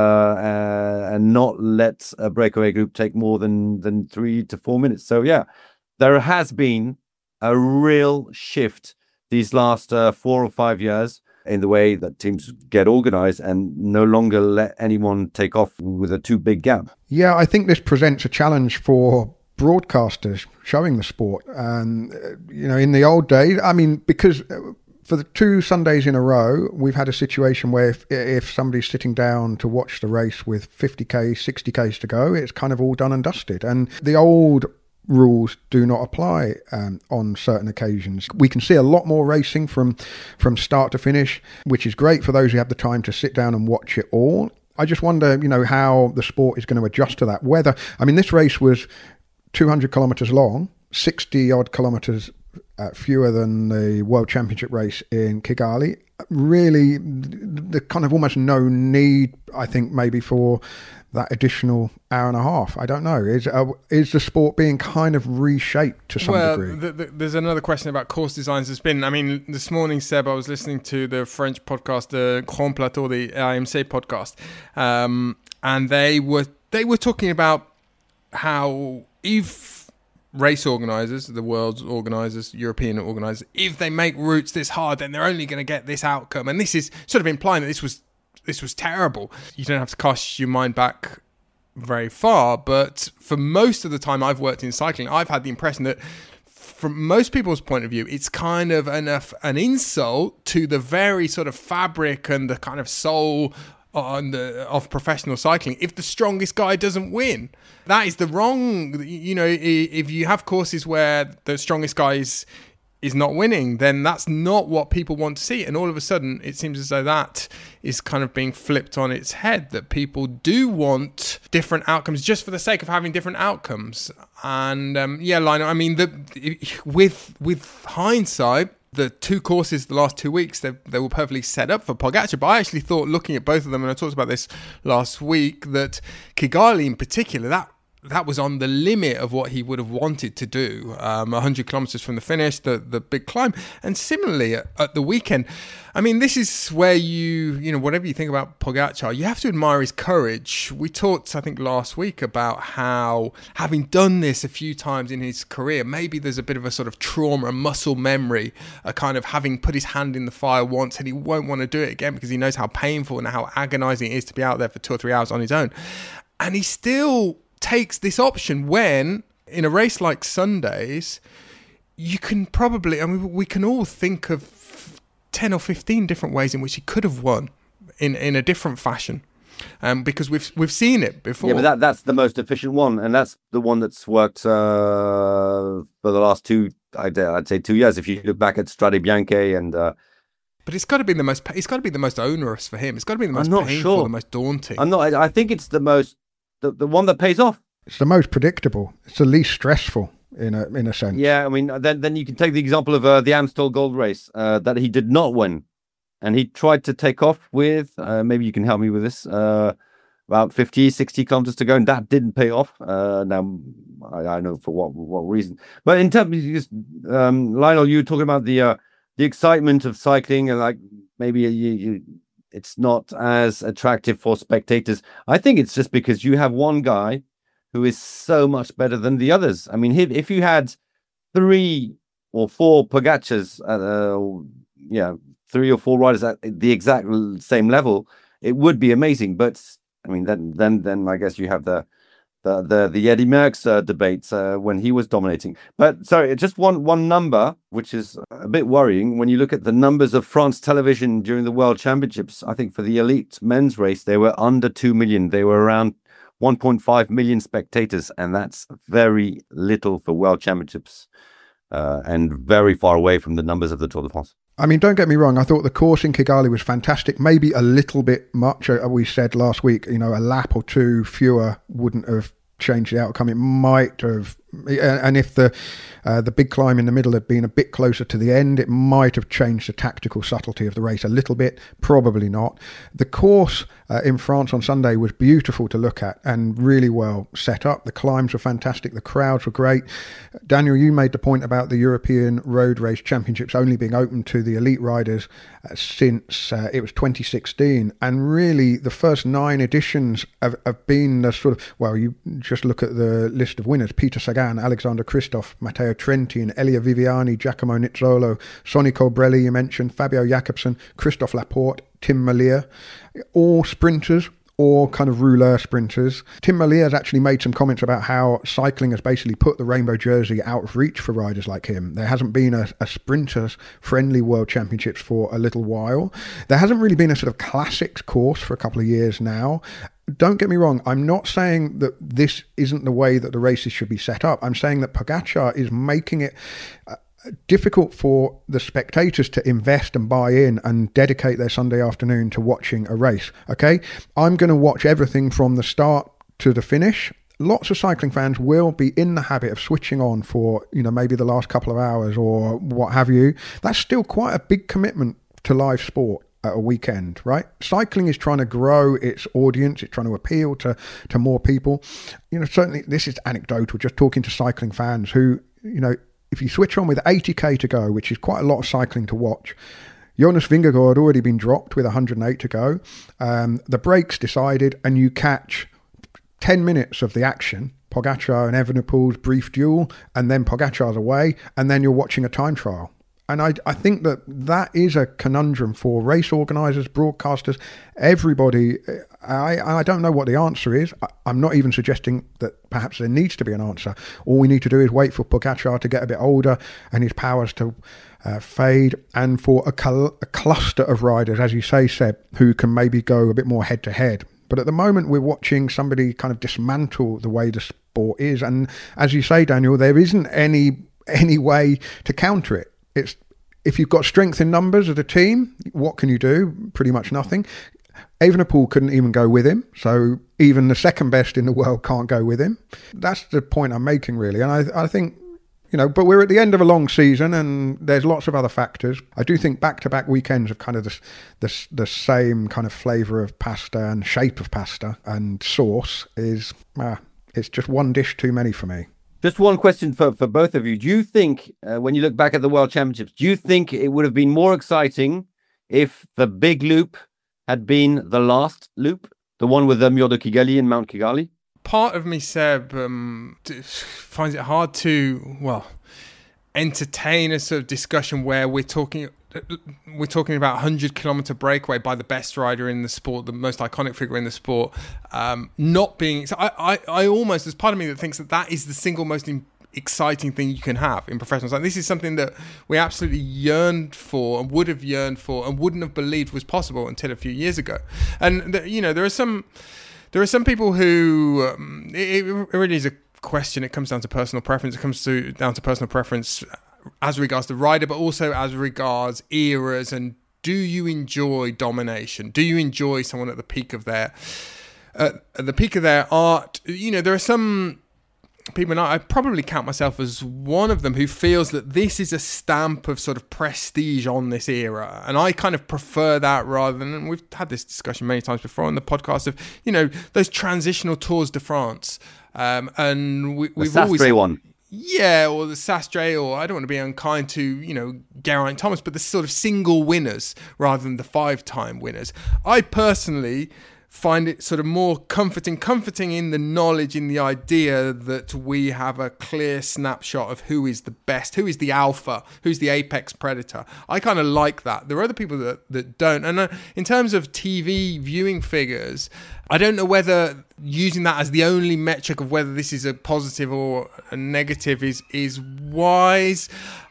and not let a breakaway group take more than 3 to 4 minutes. So yeah, there has been a real shift these last 4 or 5 years in the way that teams get organized and no longer let anyone take off with a too big gap. Yeah, I think this presents a challenge for broadcasters showing the sport. And, in the old days, I mean, because for the 2 Sundays in a row, we've had a situation where if somebody's sitting down to watch the race with 50k, 60k's to go, it's kind of all done and dusted. And the old rules do not apply on certain occasions. We can see a lot more racing from start to finish, which is great for those who have the time to sit down and watch it all. I just wonder, how the sport is going to adjust to that. This race was 200 kilometres long, 60 odd kilometres fewer than the World Championship race in Kigali. Really, the kind of almost no need, I think, maybe for that additional hour and a half. I don't know. Is the sport being kind of reshaped to some degree? There's another question about course designs. This morning, Seb, I was listening to the French podcast, the Grand Plateau, the AMC podcast, and they were talking about how if race organisers, the world's organisers, European organisers, if they make routes this hard, then they're only going to get this outcome. And this is sort of implying that this was terrible. You don't have to cast your mind back very far, but for most of the time I've worked in cycling, I've had the impression that from most people's point of view, it's kind of an insult to the very sort of fabric and the kind of soul of professional cycling if the strongest guy doesn't win. That is the wrong, if you have courses where the strongest guy is is not winning, then that's not what people want to see. And all of a sudden, it seems as though that is kind of being flipped on its head, that people do want different outcomes just for the sake of having different outcomes. And Lionel, I mean, with hindsight, the two courses the last 2 weeks, they were perfectly set up for Pogačar. But I actually thought, looking at both of them, and I talked about this last week, that Kigali in particular, that was on the limit of what he would have wanted to do. 100 kilometers from the finish, the big climb. And similarly at the weekend, I mean, this is where you know, whatever you think about Pogačar, you have to admire his courage. We talked, I think, last week about how, having done this a few times in his career, maybe there's a bit of a sort of trauma, a muscle memory, a kind of having put his hand in the fire once and he won't want to do it again because he knows how painful and how agonizing it is to be out there for 2 or 3 hours on his own. And he still takes this option when, in a race like Sunday's, you can probably, I mean, we can all think of 10 or 15 different ways in which he could have won in a different fashion, because we've seen it before. Yeah, but that's the most efficient one, and that's the one that's worked for the last I'd say 2 years. If you look back at Strade Bianche and. But it's got to be the most. It's got to be the most onerous for him. It's got to be the most painful, the most daunting. I think it's the most. The one that pays off. It's the most predictable. It's the least stressful in a sense. Yeah, I mean, then you can take the example of the Amstel Gold Race that he did not win, and he tried to take off with. Maybe you can help me with this. About 50, 60 kilometers to go, and that didn't pay off. Now I know for what reason, but in terms of just, Lionel, you were talking about the excitement of cycling, and like maybe you it's not as attractive for spectators. I think it's just because you have one guy who is so much better than the others. I mean, if you had 3 or 4 Pogačars, 3 or 4 riders at the exact same level, it would be amazing. But I mean, then I guess you have the Eddy Merckx debates when he was dominating. But sorry, just one number, which is a bit worrying. When you look at the numbers of France Television during the World Championships, I think for the elite men's race, they were under 2 million. They were around 1.5 million spectators, and that's very little for World Championships and very far away from the numbers of the Tour de France. I mean, don't get me wrong. I thought the course in Kigali was fantastic. Maybe a little bit much. We said last week, you know, a lap or 2 fewer wouldn't have changed the outcome. It might have, and if the big climb in the middle had been a bit closer to the end, it might have changed the tactical subtlety of the race a little bit. Probably not. The course in France on Sunday was beautiful to look at and really well set up. The climbs were fantastic. The crowds were great. Daniel, you made the point about the European Road Race Championships only being open to the elite riders since it was 2016. And really, the first 9 editions have been the sort of, well, you just look at the list of winners: Peter Sagan, Alexander Kristoff, Matteo Trentin, Elia Viviani, Giacomo Nizzolo, Sonny Colbrelli, you mentioned, Fabio Jakobsen, Christophe Laporte, Tim Merlier, all sprinters or kind of rouleur sprinters. Tim Merlier has actually made some comments about how cycling has basically put the rainbow jersey out of reach for riders like him. There hasn't been a sprinters-friendly World Championships for a little while. There hasn't really been a sort of classics course for a couple of years now. Don't get me wrong, I'm not saying that this isn't the way that the races should be set up. I'm saying that Pogačar is making it difficult for the spectators to invest and buy in and dedicate their Sunday afternoon to watching a race. Okay, I'm going to watch everything from the start to the finish. Lots of cycling fans will be in the habit of switching on for, you know, maybe the last couple of hours or what have you. That's still quite a big commitment to live sport at a weekend, right? Cycling is trying to grow its audience. It's trying to appeal to more people. You know, certainly this is anecdotal, just talking to cycling fans who, you know, if you switch on with 80k to go, which is quite a lot of cycling to watch, Jonas Vingegaard had already been dropped with 108 to go. The brakes decided, and you catch 10 minutes of the action, Pogačar and Evenepoel's brief duel, and then Pogačar's away, and then you're watching a time trial. And I think that is a conundrum for race organisers, broadcasters, everybody. I don't know what the answer is. I'm not even suggesting that perhaps there needs to be an answer. All we need to do is wait for Pogačar to get a bit older and his powers to fade, and for a cluster of riders, as you say, Seb, who can maybe go a bit more head-to-head. But at the moment, we're watching somebody kind of dismantle the way the sport is. And as you say, Daniel, there isn't any way to counter it. it's if you've got strength in numbers as a team, what can you do? Pretty much nothing. Evenepoel couldn't even go with him, so even the second best in the world can't go with him. That's the point I'm making, really. And I think, but we're at the end of a long season and there's lots of other factors. I do think back-to-back weekends of kind of the same kind of flavour of pasta and shape of pasta and sauce is, it's just one dish too many for me. Just one question for both of you. Do you think, when you look back at the World Championships, do you think it would have been more exciting if the big loop had been the last loop, the one with the Mur de Kigali and Mount Kigali? Part of me, Seb, finds it hard to, entertain a sort of discussion where we're talking about 100-kilometer breakaway by the best rider in the sport, the most iconic figure in the sport, not being. So I almost, there's part of me that thinks that is the single most exciting thing you can have in professional cycling. This is something that we absolutely yearned for and would have yearned for and wouldn't have believed was possible until a few years ago. And there are some people who it really is a question. It comes down to personal preference. It comes down to personal preference as regards the rider, but also as regards eras. And do you enjoy domination? Do you enjoy someone at the peak of their art? There are some people, and I probably count myself as one of them, who feels that this is a stamp of sort of prestige on this era. And I kind of prefer that rather than, and we've had this discussion many times before on the podcast of, those transitional Tours de France. And we've always... one. Yeah, or the Sastre, or I don't want to be unkind to, Geraint Thomas, but the sort of single winners rather than the 5-time winners. I personally find it sort of more comforting in the knowledge, in the idea that we have a clear snapshot of who is the best, who is the alpha, who's the apex predator. I kind of like that. There are other people that don't. And in terms of TV viewing figures, I don't know whether using that as the only metric of whether this is a positive or a negative is wise.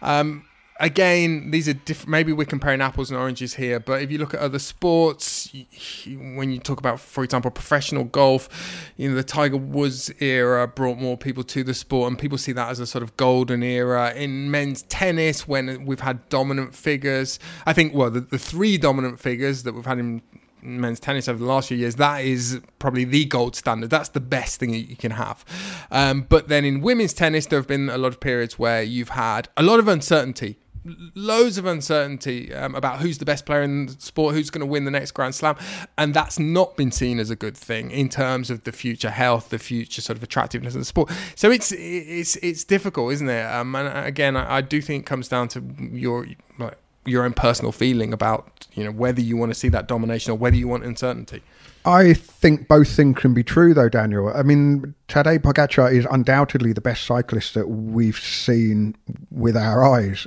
Again, these are different. Maybe we're comparing apples and oranges here, but if you look at other sports, when you talk about, for example, professional golf, the Tiger Woods era brought more people to the sport, and people see that as a sort of golden era. In men's tennis, when we've had dominant figures, I think, the 3 dominant figures that we've had in men's tennis over the last few years, that is probably the gold standard. That's the best thing you can have. But then in women's tennis, there have been a lot of periods where you've had a lot of uncertainty. Loads of uncertainty about who's the best player in the sport, who's going to win the next Grand Slam, and that's not been seen as a good thing in terms of the future health, the future sort of attractiveness of the sport. So it's difficult, isn't it? And again, I do think it comes down to your own personal feeling about whether you want to see that domination or whether you want uncertainty. I think both things can be true, though, Daniel. I mean, Tadej Pogačar is undoubtedly the best cyclist that we've seen with our eyes.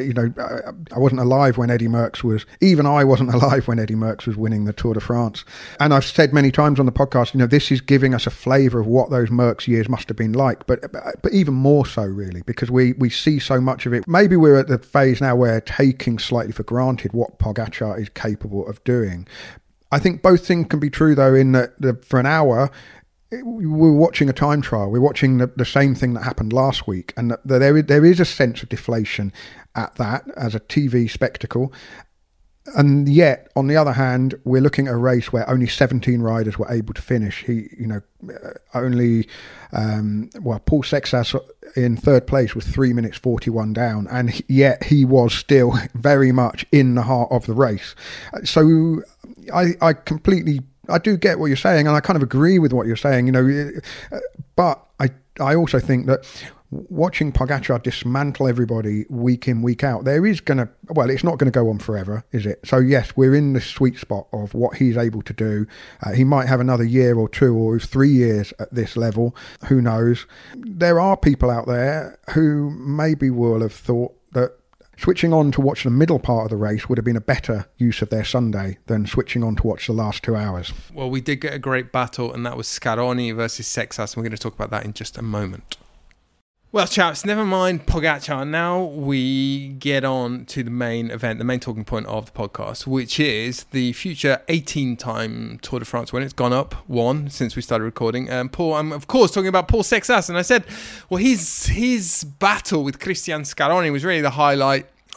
I wasn't alive when Eddy Merckx was... Even I wasn't alive when Eddy Merckx was winning the Tour de France. And I've said many times on the podcast, this is giving us a flavour of what those Merckx years must have been like. But even more so, really, because we see so much of it. Maybe we're at the phase now where taking slightly for granted what Pogačar is capable of doing. I think both things can be true, though, in that for an hour, we're watching a time trial. We're watching the same thing that happened last week. And there is a sense of deflation at that as a TV spectacle. And yet, on the other hand, we're looking at a race where only 17 riders were able to finish. Paul Sexas in third place with 3 minutes 41 down, and yet he was still very much in the heart of the race. So I do get what you're saying, and I kind of agree with what you're saying, but I also think that watching Pogačar dismantle everybody week in, week out, it's not going to go on forever, is it? So yes, we're in the sweet spot of what he's able to do. He might have another year or 2 or 3 years at this level. Who knows? There are people out there who maybe will have thought that switching on to watch the middle part of the race would have been a better use of their Sunday than switching on to watch the last 2 hours. Well, we did get a great battle, and that was Scaroni versus Sexas, and we're going to talk about that in just a moment. Well, chaps, never mind Pogačar. Now we get on to the main event, the main talking point of the podcast, which is the future 18-time Tour de France winner. It's gone up 1 since we started recording. Paul, I'm of course talking about Paul Sexas, and I said, well, his battle with Cristian Scaroni was really the highlight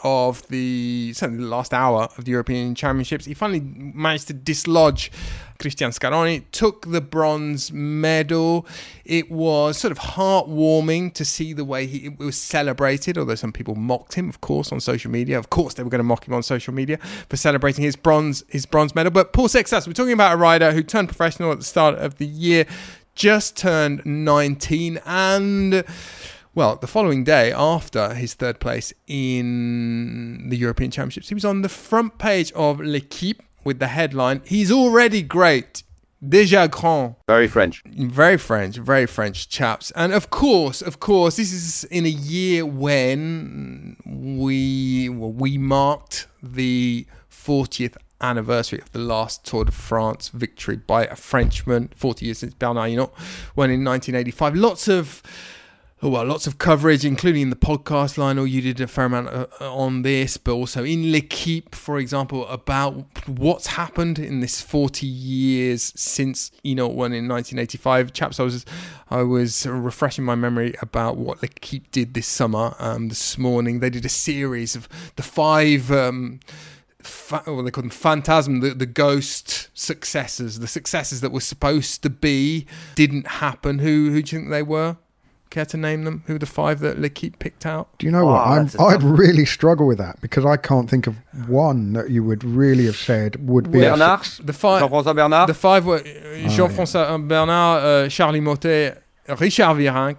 of certainly the last hour of the European Championships. He finally managed to dislodge Cristian Scaroni, took the bronze medal. It was sort of heartwarming to see the way it was celebrated, although some people mocked him, of course, on social media. Of course, they were going to mock him on social media for celebrating his bronze medal. But Paul Sexas, we're talking about a rider who turned professional at the start of the year, just turned 19, and well, the following day after his third place in the European Championships, he was on the front page of L'Équipe with the headline, "He's already great, déjà grand." Very French. Very French chaps. And of course, this is in a year when we marked the 40th anniversary of the last Tour de France victory by a Frenchman, 40 years since Bernard Hinault won in 1985. Lots of coverage, including the podcast, Lionel. You did a fair amount on this, but also in L'Équipe, for example, about what's happened in this 40 years since Hinault won in 1985. Chaps, I was refreshing my memory about what L'Équipe did this summer. This morning, they did a series of the 5... what they call them, phantasm, the ghost successes, the successes that were supposed to be, didn't happen. Who do you think they were? Care to name them? Who were the 5 that L'Équipe picked out? Do you know what? I'd really struggle with that because I can't think of one that you would really have said would be Bernard, Jean-François Bernard. The 5 were Jean-François Bernard, Charlie Mottet, Richard Virenque,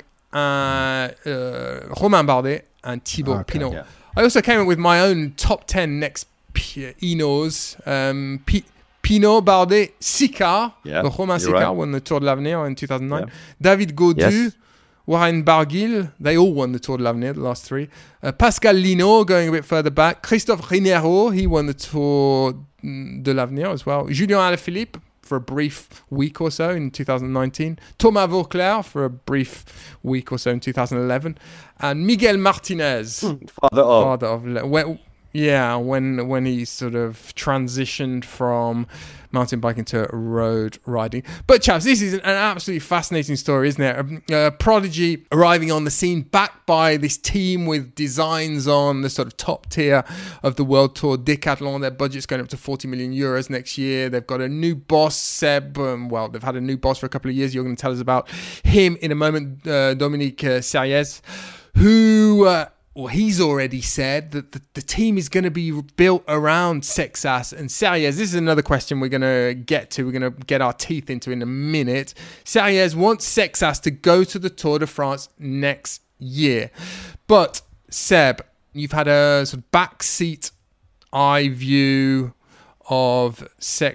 Romain Bardet, and Thibaut Pinot. Yeah. I also came up with my own top 10 next Hinaults. Pinot, Bardet, Sicard. Romain Sicard won the Tour de l'Avenir in 2009. Yeah. David Gaudu, Warren Barguil, they all won the Tour de l'Avenir, the last 3. Pascal Lino, going a bit further back. Christophe Rinero, he won the Tour de l'Avenir as well. Julien Alaphilippe for a brief week or so in 2019. Thomas Vauclair for a brief week or so in 2011. And Miguel Martinez. Father of. When he sort of transitioned from mountain biking to road riding. But chaps, this is an absolutely fascinating story, isn't it? A prodigy arriving on the scene, backed by this team with designs on the sort of top tier of the World Tour, Decathlon. Their budget's going up to 40 million euros next year. They've got a new boss, Seb. They've had a new boss for a couple of years. You're going to tell us about him in a moment, Dominique Serriès, who... he's already said that the team is going to be built around Sexas and Serriès. This is another question we're going to get to. We're going to get our teeth into in a minute. Serriès wants Sexas to go to the Tour de France next year. But, Seb, you've had a sort of backseat eye view of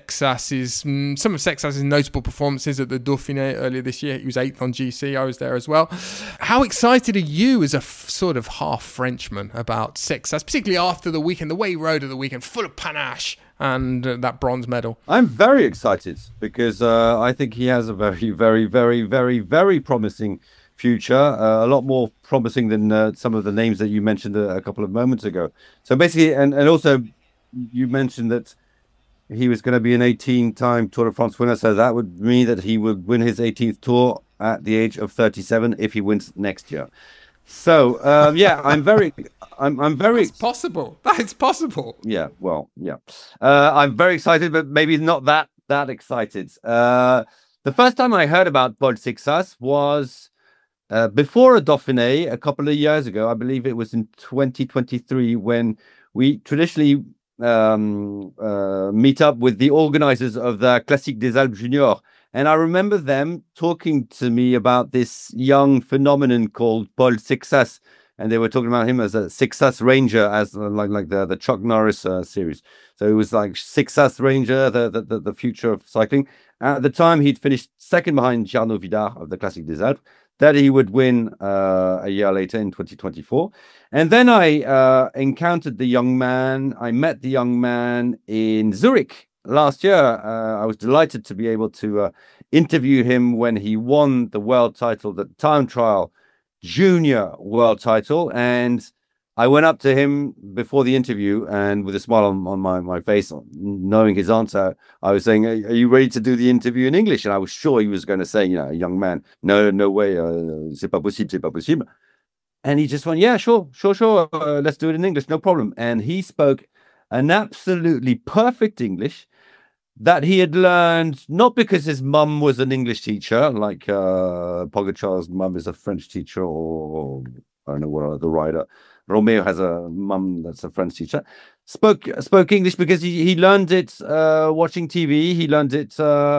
some of Sexas's notable performances at the Dauphiné earlier this year. He was 8th on GC. I was there as well. How excited are you as a sort of half Frenchman about Sexas, particularly after the weekend, the way he rode at the weekend, full of panache and that bronze medal? I'm very excited because I think he has a very, very, very, very, very promising future, a lot more promising than some of the names that you mentioned a couple of moments ago. So basically, and also you mentioned that he was going to be an 18-time Tour de France winner, so that would mean that he would win his 18th Tour at the age of 37 if he wins next year. So I'm very. It's possible. It's possible. Yeah. Well. Yeah. I'm very excited, but maybe not that excited. The first time I heard about Paul Sexas was before a Dauphiné a couple of years ago. I believe it was in 2023 when we traditionally meet up with the organizers of the Classique des Alpes Junior, and I remember them talking to me about this young phenomenon called Paul Sexas, and they were talking about him as a Sexas Ranger, as like the Chuck Norris series. So it was like Sexas Ranger, the future of cycling. At the time, he'd finished second behind Jarno Vidar of the Classique des Alpes, that he would win a year later in 2024. And then I encountered the young man. I met the young man in Zurich last year. I was delighted to be able to interview him when he won the world title, the time trial junior world title. And I went up to him before the interview and with a smile on my face, knowing his answer, I was saying, are you ready to do the interview in English? And I was sure he was going to say, young man, no way, c'est pas possible. And he just went, yeah, sure. Let's do it in English, no problem. And he spoke an absolutely perfect English that he had learned, not because his mum was an English teacher, like Pogacar's mum is a French teacher, or I don't know what other rider. Romeo has a mum that's a French teacher. Spoke English because he learned it watching TV. He learned it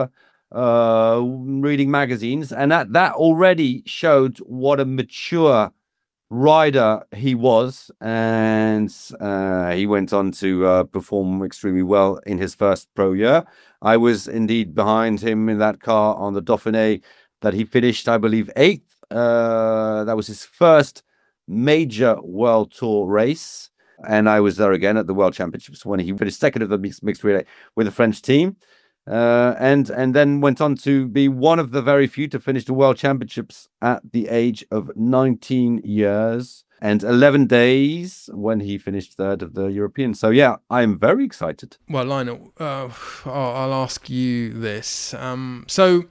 reading magazines, and that already showed what a mature rider he was, and he went on to perform extremely well in his first pro year. I was indeed behind him in that car on the Dauphiné that he finished, I believe, 8th. That was his first major World Tour race, and I was there again at the World Championships when he finished second of the mixed relay with the French team. And then went on to be one of the very few to finish the World Championships at the age of 19 years and 11 days when he finished third of the European. So, yeah, I'm very excited. Well, Lionel, I'll ask you this. So,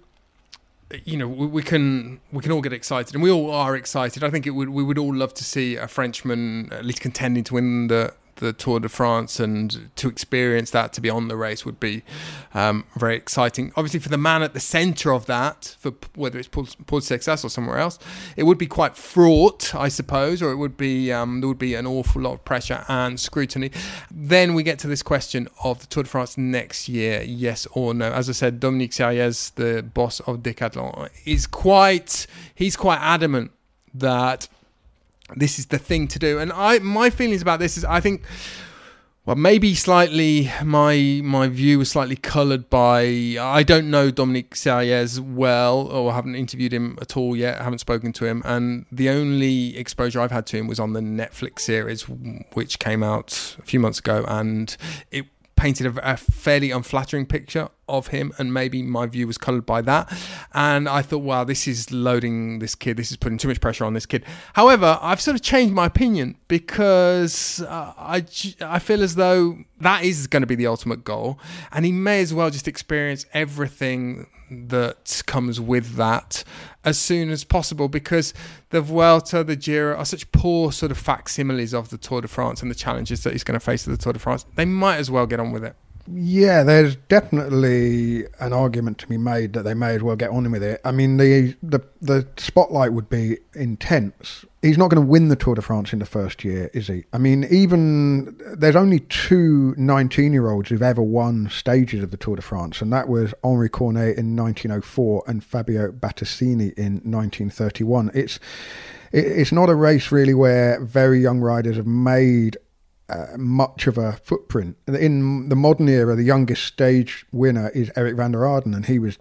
you know, we can all get excited, and we all are excited. I think we would all love to see a Frenchman at least contending to win the Tour de France, and to experience that, to be on the race, would be very exciting. Obviously, for the man at the centre of that, for whether it's Paul de Sexas or somewhere else, it would be quite fraught, I suppose, or it would be there would be an awful lot of pressure and scrutiny. Then we get to this question of the Tour de France next year, yes or no. As I said, Dominique Serriès, the boss of Decathlon, he's quite adamant that this is the thing to do. And my feelings about this is, I think, well, maybe slightly, my view was slightly coloured by, I don't know Dominique Serriès well, or haven't interviewed him at all yet, haven't spoken to him, and the only exposure I've had to him was on the Netflix series, which came out a few months ago, and it painted a fairly unflattering picture of him, and maybe my view was coloured by that. And I thought, wow, this is loading this kid, this is putting too much pressure on this kid. However, I've sort of changed my opinion, because I feel as though that is going to be the ultimate goal, and he may as well just experience everything that comes with that as soon as possible, because the Vuelta, the Giro are such poor sort of facsimiles of the Tour de France and the challenges that he's going to face at the Tour de France. They might as well get on with it. Yeah, there's definitely an argument to be made that they may as well get on with it. I mean, the spotlight would be intense. He's not going to win the Tour de France in the first year, is he? I mean, even there's only 2 19-year-olds who've ever won stages of the Tour de France, and that was Henri Cornet in 1904 and Fabio Battassini in 1931. It's not a race really where very young riders have made much of a footprint. In the modern era, the youngest stage winner is Eric van der Arden, and he was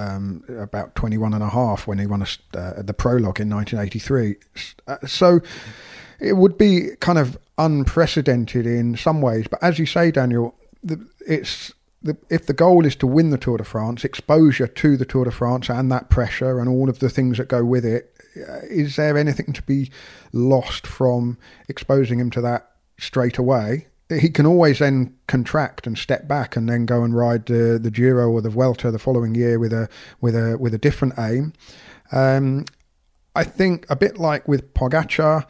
about 21 and a half when he won the prologue in 1983. So it would be kind of unprecedented in some ways. But as you say, Daniel, if the goal is to win the Tour de France, exposure to the Tour de France and that pressure and all of the things that go with it, is there anything to be lost from exposing him to that straight away? He can always then contract and step back and then go and ride the Giro or the Vuelta the following year with a different aim. I think a bit like with Pogacar,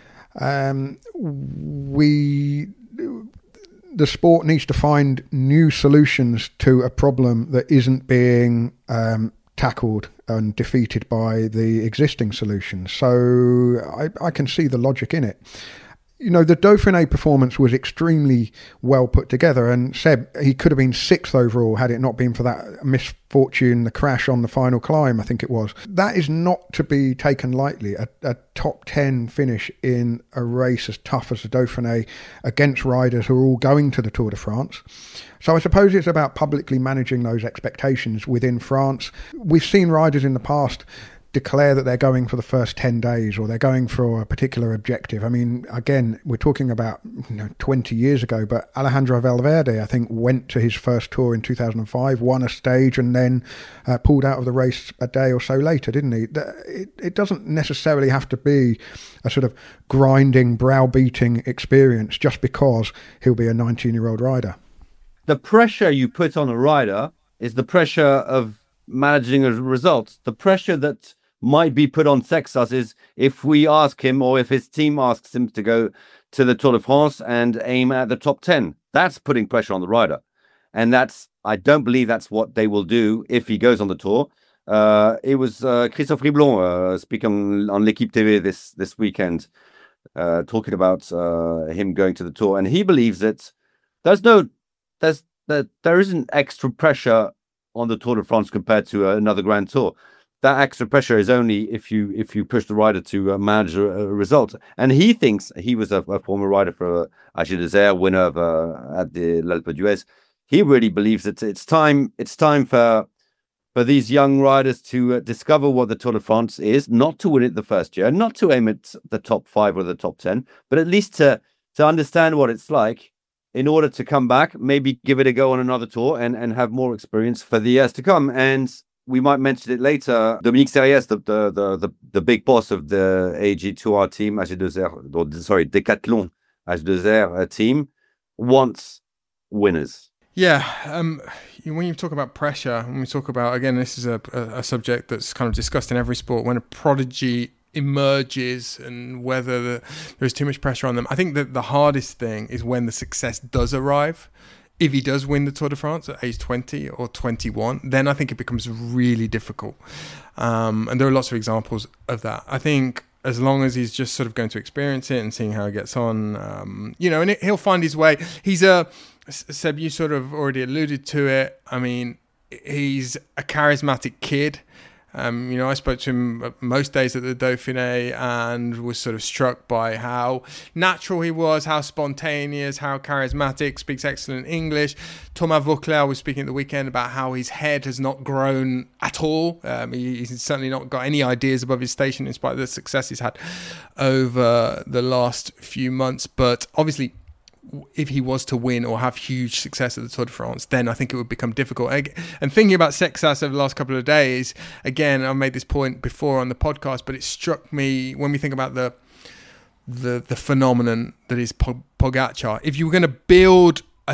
the sport needs to find new solutions to a problem that isn't being tackled and defeated by the existing solutions. So I can see the logic in it. You know, the Dauphiné performance was extremely well put together, and Seb, he could have been 6th overall had it not been for that misfortune, the crash on the final climb, I think it was. That is not to be taken lightly, a top 10 finish in a race as tough as the Dauphiné against riders who are all going to the Tour de France. So I suppose it's about publicly managing those expectations within France. We've seen riders in the past declare that they're going for the first 10 days or they're going for a particular objective. I mean, again, we're talking about 20 years ago, but Alejandro Valverde, I think, went to his first tour in 2005, won a stage and then pulled out of the race a day or so later, didn't he? It doesn't necessarily have to be a sort of grinding, browbeating experience just because he'll be a 19-year-old rider. The pressure you put on a rider is the pressure of managing results. The pressure that might be put on Sexas is if we ask him, or if his team asks him to go to the Tour de France and aim at the top 10. That's putting pressure on the rider. And I don't believe that's what they will do if he goes on the Tour. It was Christophe Riblon speaking on L'Équipe TV this weekend, talking about him going to the Tour. And he believes that there isn't extra pressure on the Tour de France compared to another Grand Tour. That extra pressure is only if you push the rider to manage a result. And he thinks, he was a former rider for AG Desert, winner of at the l'Alpe d'Huez. He really believes that it's time for these young riders to discover what the Tour de France is, not to win it the first year, not to aim at the top 5 or the top 10, but at least to understand what it's like in order to come back, maybe give it a go on another tour and have more experience for the years to come. And we might mention it later. Dominique Serriès, the big boss of the AG2R team, Decathlon AG2R team, wants winners. Yeah, when you talk about pressure, when we talk about, again, this is a subject that's kind of discussed in every sport, when a prodigy emerges and whether there's too much pressure on them. I think that the hardest thing is when the success does arrive. If he does win the Tour de France at age 20 or 21, then I think it becomes really difficult. And there are lots of examples of that. I think as long as he's just sort of going to experience it and seeing how he gets on, and he'll find his way. Seb, you sort of already alluded to it. I mean, he's a charismatic kid. I spoke to him most days at the Dauphiné and was sort of struck by how natural he was, how spontaneous, how charismatic, speaks excellent English. Thomas Vauclair was speaking at the weekend about how his head has not grown at all. He's certainly not got any ideas above his station in spite of the success he's had over the last few months. But obviously, if he was to win or have huge success at the Tour de France, then I think it would become difficult. And thinking about Sexas over the last couple of days, again, I made this point before on the podcast, but it struck me when we think about the phenomenon that is Pogacar. If you were going to build a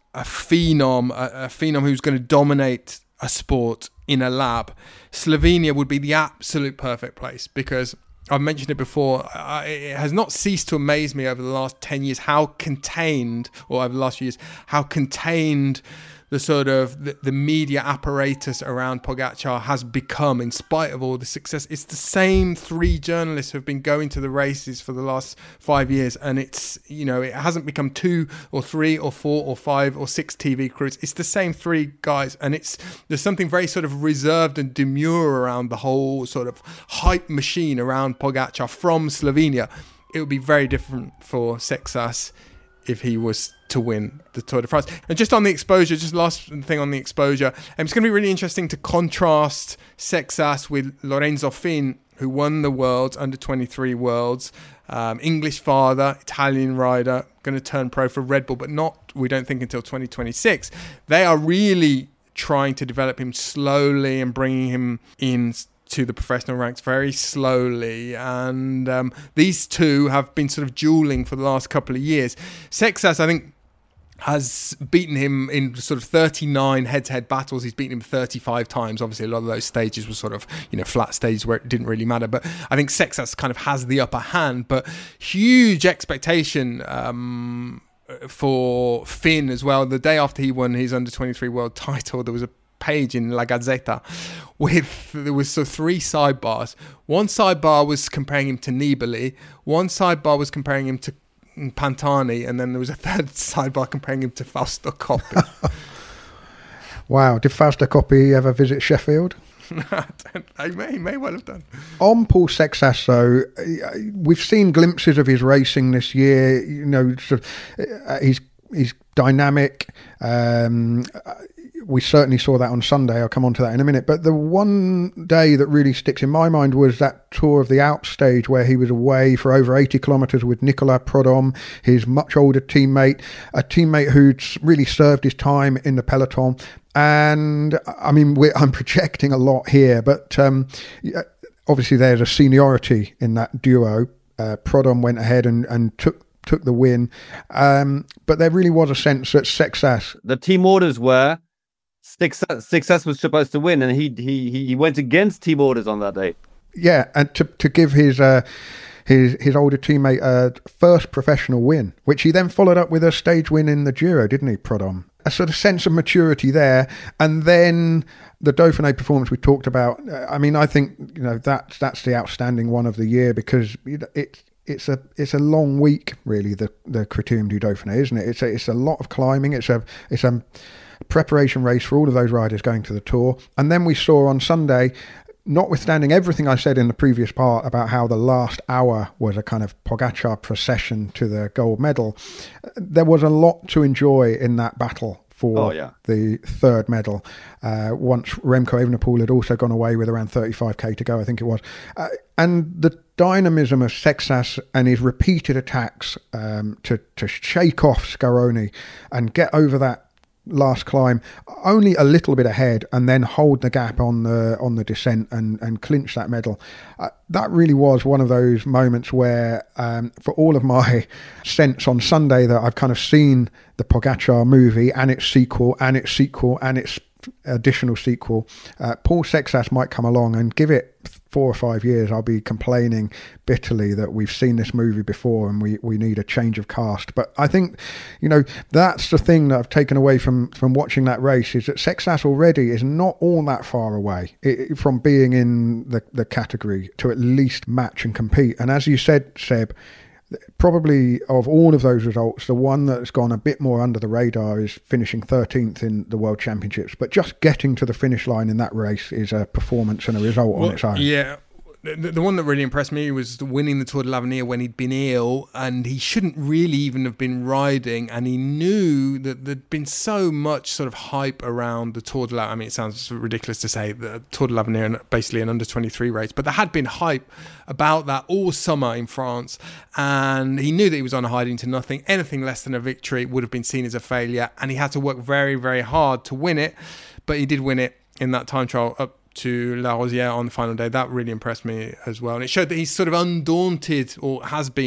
phenom who's going to dominate a sport in a lab, Slovenia would be the absolute perfect place, because I've mentioned it before. It has not ceased to amaze me over the last 10 years over the last few years, how contained the sort of the media apparatus around Pogacar has become in spite of all the success. It's the same 3 journalists who have been going to the races for the last 5 years, and it's, it hasn't become 2 or 3 or 4 or 5 or 6 TV crews. It's the same 3 guys, and there's something very sort of reserved and demure around the whole sort of hype machine around Pogacar from Slovenia. It would be very different for Sexas if he was to win the Tour de France. And just on the exposure, just last thing on the exposure, it's going to be really interesting to contrast Sexas with Lorenzo Fin, who won the Worlds, under-23 Worlds, English father, Italian rider, going to turn pro for Red Bull, but not, we don't think, until 2026. They are really trying to develop him slowly and bringing him in to the professional ranks very slowly, and these two have been sort of dueling for the last couple of years. Sexas, I think, has beaten him in sort of 39 head-to-head battles. He's beaten him 35 times. Obviously, a lot of those stages were sort of, flat stages where it didn't really matter. But I think Sexas kind of has the upper hand. But huge expectation for Finn as well. The day after he won his under-23 world title, there was a page in La Gazzetta there was so 3 sidebars. One sidebar was comparing him to Nibali, one sidebar was comparing him to Pantani, and then there was a third sidebar comparing him to Fausto Coppi. Wow, did Fausto Coppi ever visit Sheffield? He may well have done. On Paul Sexas, though, we've seen glimpses of his racing this year. He's dynamic. We certainly saw that on Sunday. I'll come on to that in a minute. But the one day that really sticks in my mind was that Tour of the Alps stage where he was away for over 80 kilometres with Nicolas Prudhomme, his much older teammate, a teammate who'd really served his time in the peloton. And I mean, I'm projecting a lot here, but obviously there's a seniority in that duo. Prudhomme went ahead and took the win. But there really was a sense that Sexas... The team orders were... Sexas was supposed to win, and he went against team orders on that day. Yeah, and to give his older teammate a first professional win, which he then followed up with a stage win in the Giro, didn't he, Prudhomme? A sort of sense of maturity there, and then the Dauphiné performance we talked about. I mean, I think that's the outstanding one of the year, because it's a long week, really, the Critérium du Dauphiné, isn't it? It's a lot of climbing. It's a preparation race for all of those riders going to the Tour, and then we saw on Sunday, notwithstanding everything I said in the previous part about how the last hour was a kind of Pogačar procession to the gold medal, there was a lot to enjoy in that battle for the third medal. Once Remco Evenepoel had also gone away with around 35k to go, I think it was. And the dynamism of Sexas and his repeated attacks to shake off Scaroni and get over that last climb only a little bit ahead, and then hold the gap on the descent and clinch that medal. That really was one of those moments where, for all of my sense on Sunday that I've kind of seen the Pogačar movie and its sequel and its sequel and its additional sequel, Paul Sexas might come along, and give it 4 or 5 years, I'll be complaining bitterly that we've seen this movie before and we need a change of cast. But I think, that's the thing that I've taken away from watching that race, is that Sexas already is not all that far away from being in the category to at least match and compete. And as you said, Seb, probably of all of those results, the one that's gone a bit more under the radar is finishing 13th in the World Championships. But just getting to the finish line in that race is a performance and a result on its own. Yeah. The one that really impressed me was winning the Tour de l'Avenir when he'd been ill, and he shouldn't really even have been riding, and he knew that there'd been so much sort of hype around the Tour de l'Avenir. I mean, it sounds ridiculous to say the Tour de l'Avenir, basically an under-23 race, but there had been hype about that all summer in France, and he knew that he was on a hiding to nothing. Anything less than a victory would have been seen as a failure, and he had to work very, very hard to win it, but he did win it in that time trial up to La Rosière on the final day. That really impressed me as well, and it showed that he's sort of undaunted, or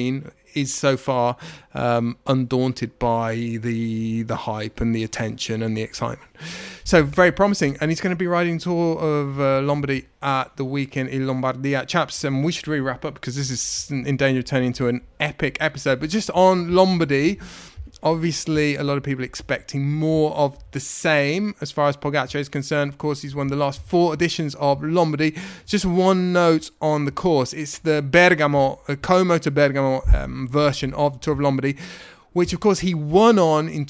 is so far undaunted by the hype and the attention and the excitement. So very promising, and he's going to be riding Tour of Lombardy at the weekend in Lombardia. Chaps, and we should really wrap up because this is in danger of turning into an epic episode, but just on Lombardy, obviously a lot of people expecting more of the same as far as Pogačar is concerned. Of course, he's won the last 4 editions of Lombardy. Just one note on the course: it's the Bergamo, Como to Bergamo version of the Tour of Lombardy, which of course he won on in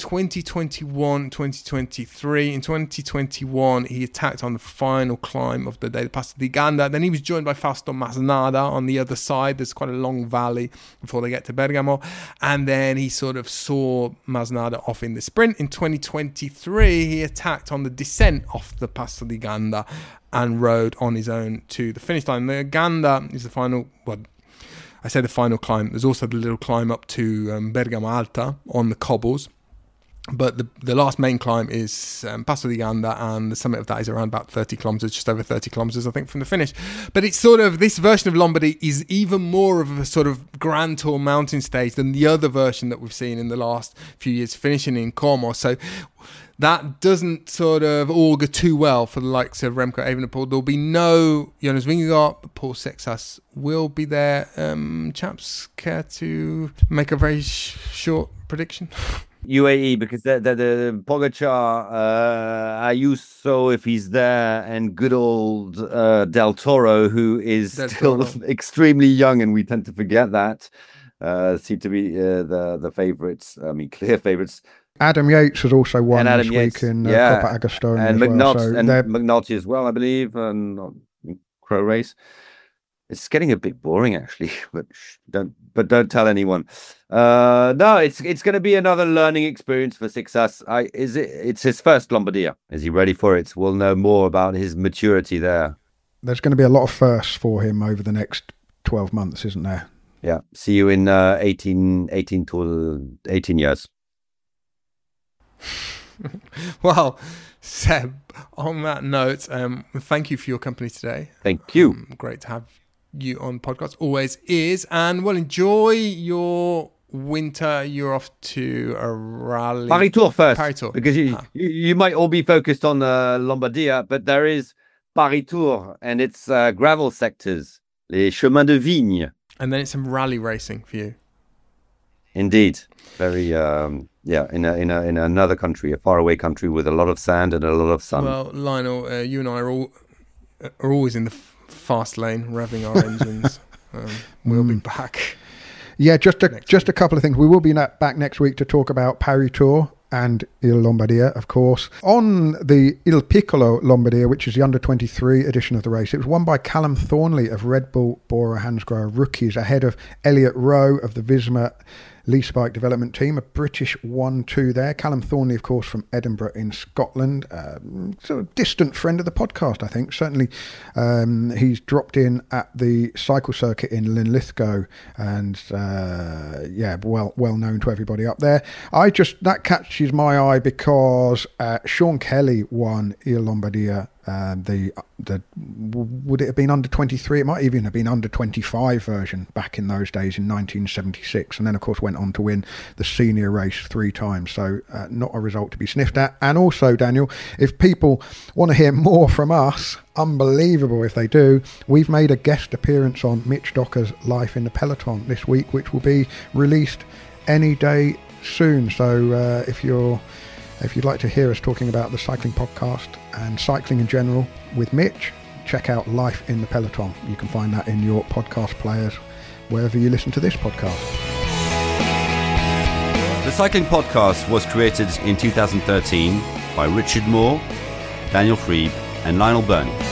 2021, 2023. In 2021, he attacked on the final climb of the day, the Passo di Ganda. Then he was joined by Fausto Masnada on the other side. There's quite a long valley before they get to Bergamo. And then he sort of saw Masnada off in the sprint. In 2023, he attacked on the descent off the Passo di Ganda and rode on his own to the finish line. The Ganda is the final, I say the final climb. There's also the little climb up to Bergamo Alta on the cobbles. But the last main climb is Passo di Ganda, and the summit of that is around about 30 kilometres, just over 30 kilometres, I think, from the finish. But it's sort of, this version of Lombardy is even more of a sort of Grand Tour mountain stage than the other version that we've seen in the last few years, finishing in Como. So that doesn't sort of augur too well for the likes of Remco Evenepoel. There'll be no Jonas Vingegaard, but Paul Sexas will be there. Chaps, care to make a very short prediction? UAE, because the Pogačar, Ayuso, if he's there, and good old Del Toro, who is still extremely young, and we tend to forget that, seem to be the favourites. I mean, clear favourites. Adam Yates has also won this week in Coppa Agostini, and McNulty as well, I believe, and Crow Race. It's getting a bit boring, actually, but don't tell anyone. No, it's going to be another learning experience for Sexas. It's his first Lombardia. Is he ready for it? We'll know more about his maturity there. There's going to be a lot of firsts for him over the next 12 months, isn't there? Yeah. See you in 18 years. Well, Seb, on that note, thank you for your company today. Thank you. Great to have you on the podcast, always is. And well, enjoy your winter. You're off to a rally. Paris Tour first. Paris Tour. Because you might all be focused on Lombardia, but there is Paris Tour and its gravel sectors Les Chemins de Vigne. And then it's some rally racing for you. Indeed. Very, in another country, a faraway country with a lot of sand and a lot of sun. Well, Lionel, you and I are always in the fast lane, revving our engines. We'll be back. Yeah, just a couple of things. We will be back next week to talk about Paris Tour and Il Lombardia, of course. On the Il Piccolo Lombardia, which is the under-23 edition of the race, it was won by Callum Thornley of Red Bull Bora Hansgrohe Rookies, ahead of Elliot Rowe of the Visma Lease Bike Development Team, a British 1-2 there. Callum Thornley, of course, from Edinburgh in Scotland. Sort of distant friend of the podcast, I think. Certainly he's dropped in at the cycle circuit in Linlithgow and, well known to everybody up there. That catches my eye because Sean Kelly won Il Lombardia. Would it have been under 23? It might even have been under 25 version back in those days in 1976, and then of course went on to win the senior race 3 times. So not a result to be sniffed at. And also, Daniel, if people want to hear more from us, unbelievable if they do, we've made a guest appearance on Mitch Docker's Life in the Peloton this week, which will be released any day soon. So if you'd like to hear us talking about the cycling podcast and cycling in general with Mitch, check out Life in the Peloton. You can find that in your podcast players, wherever you listen to this podcast. The Cycling Podcast was created in 2013 by Richard Moore, Daniel Freeb and Lionel Burney.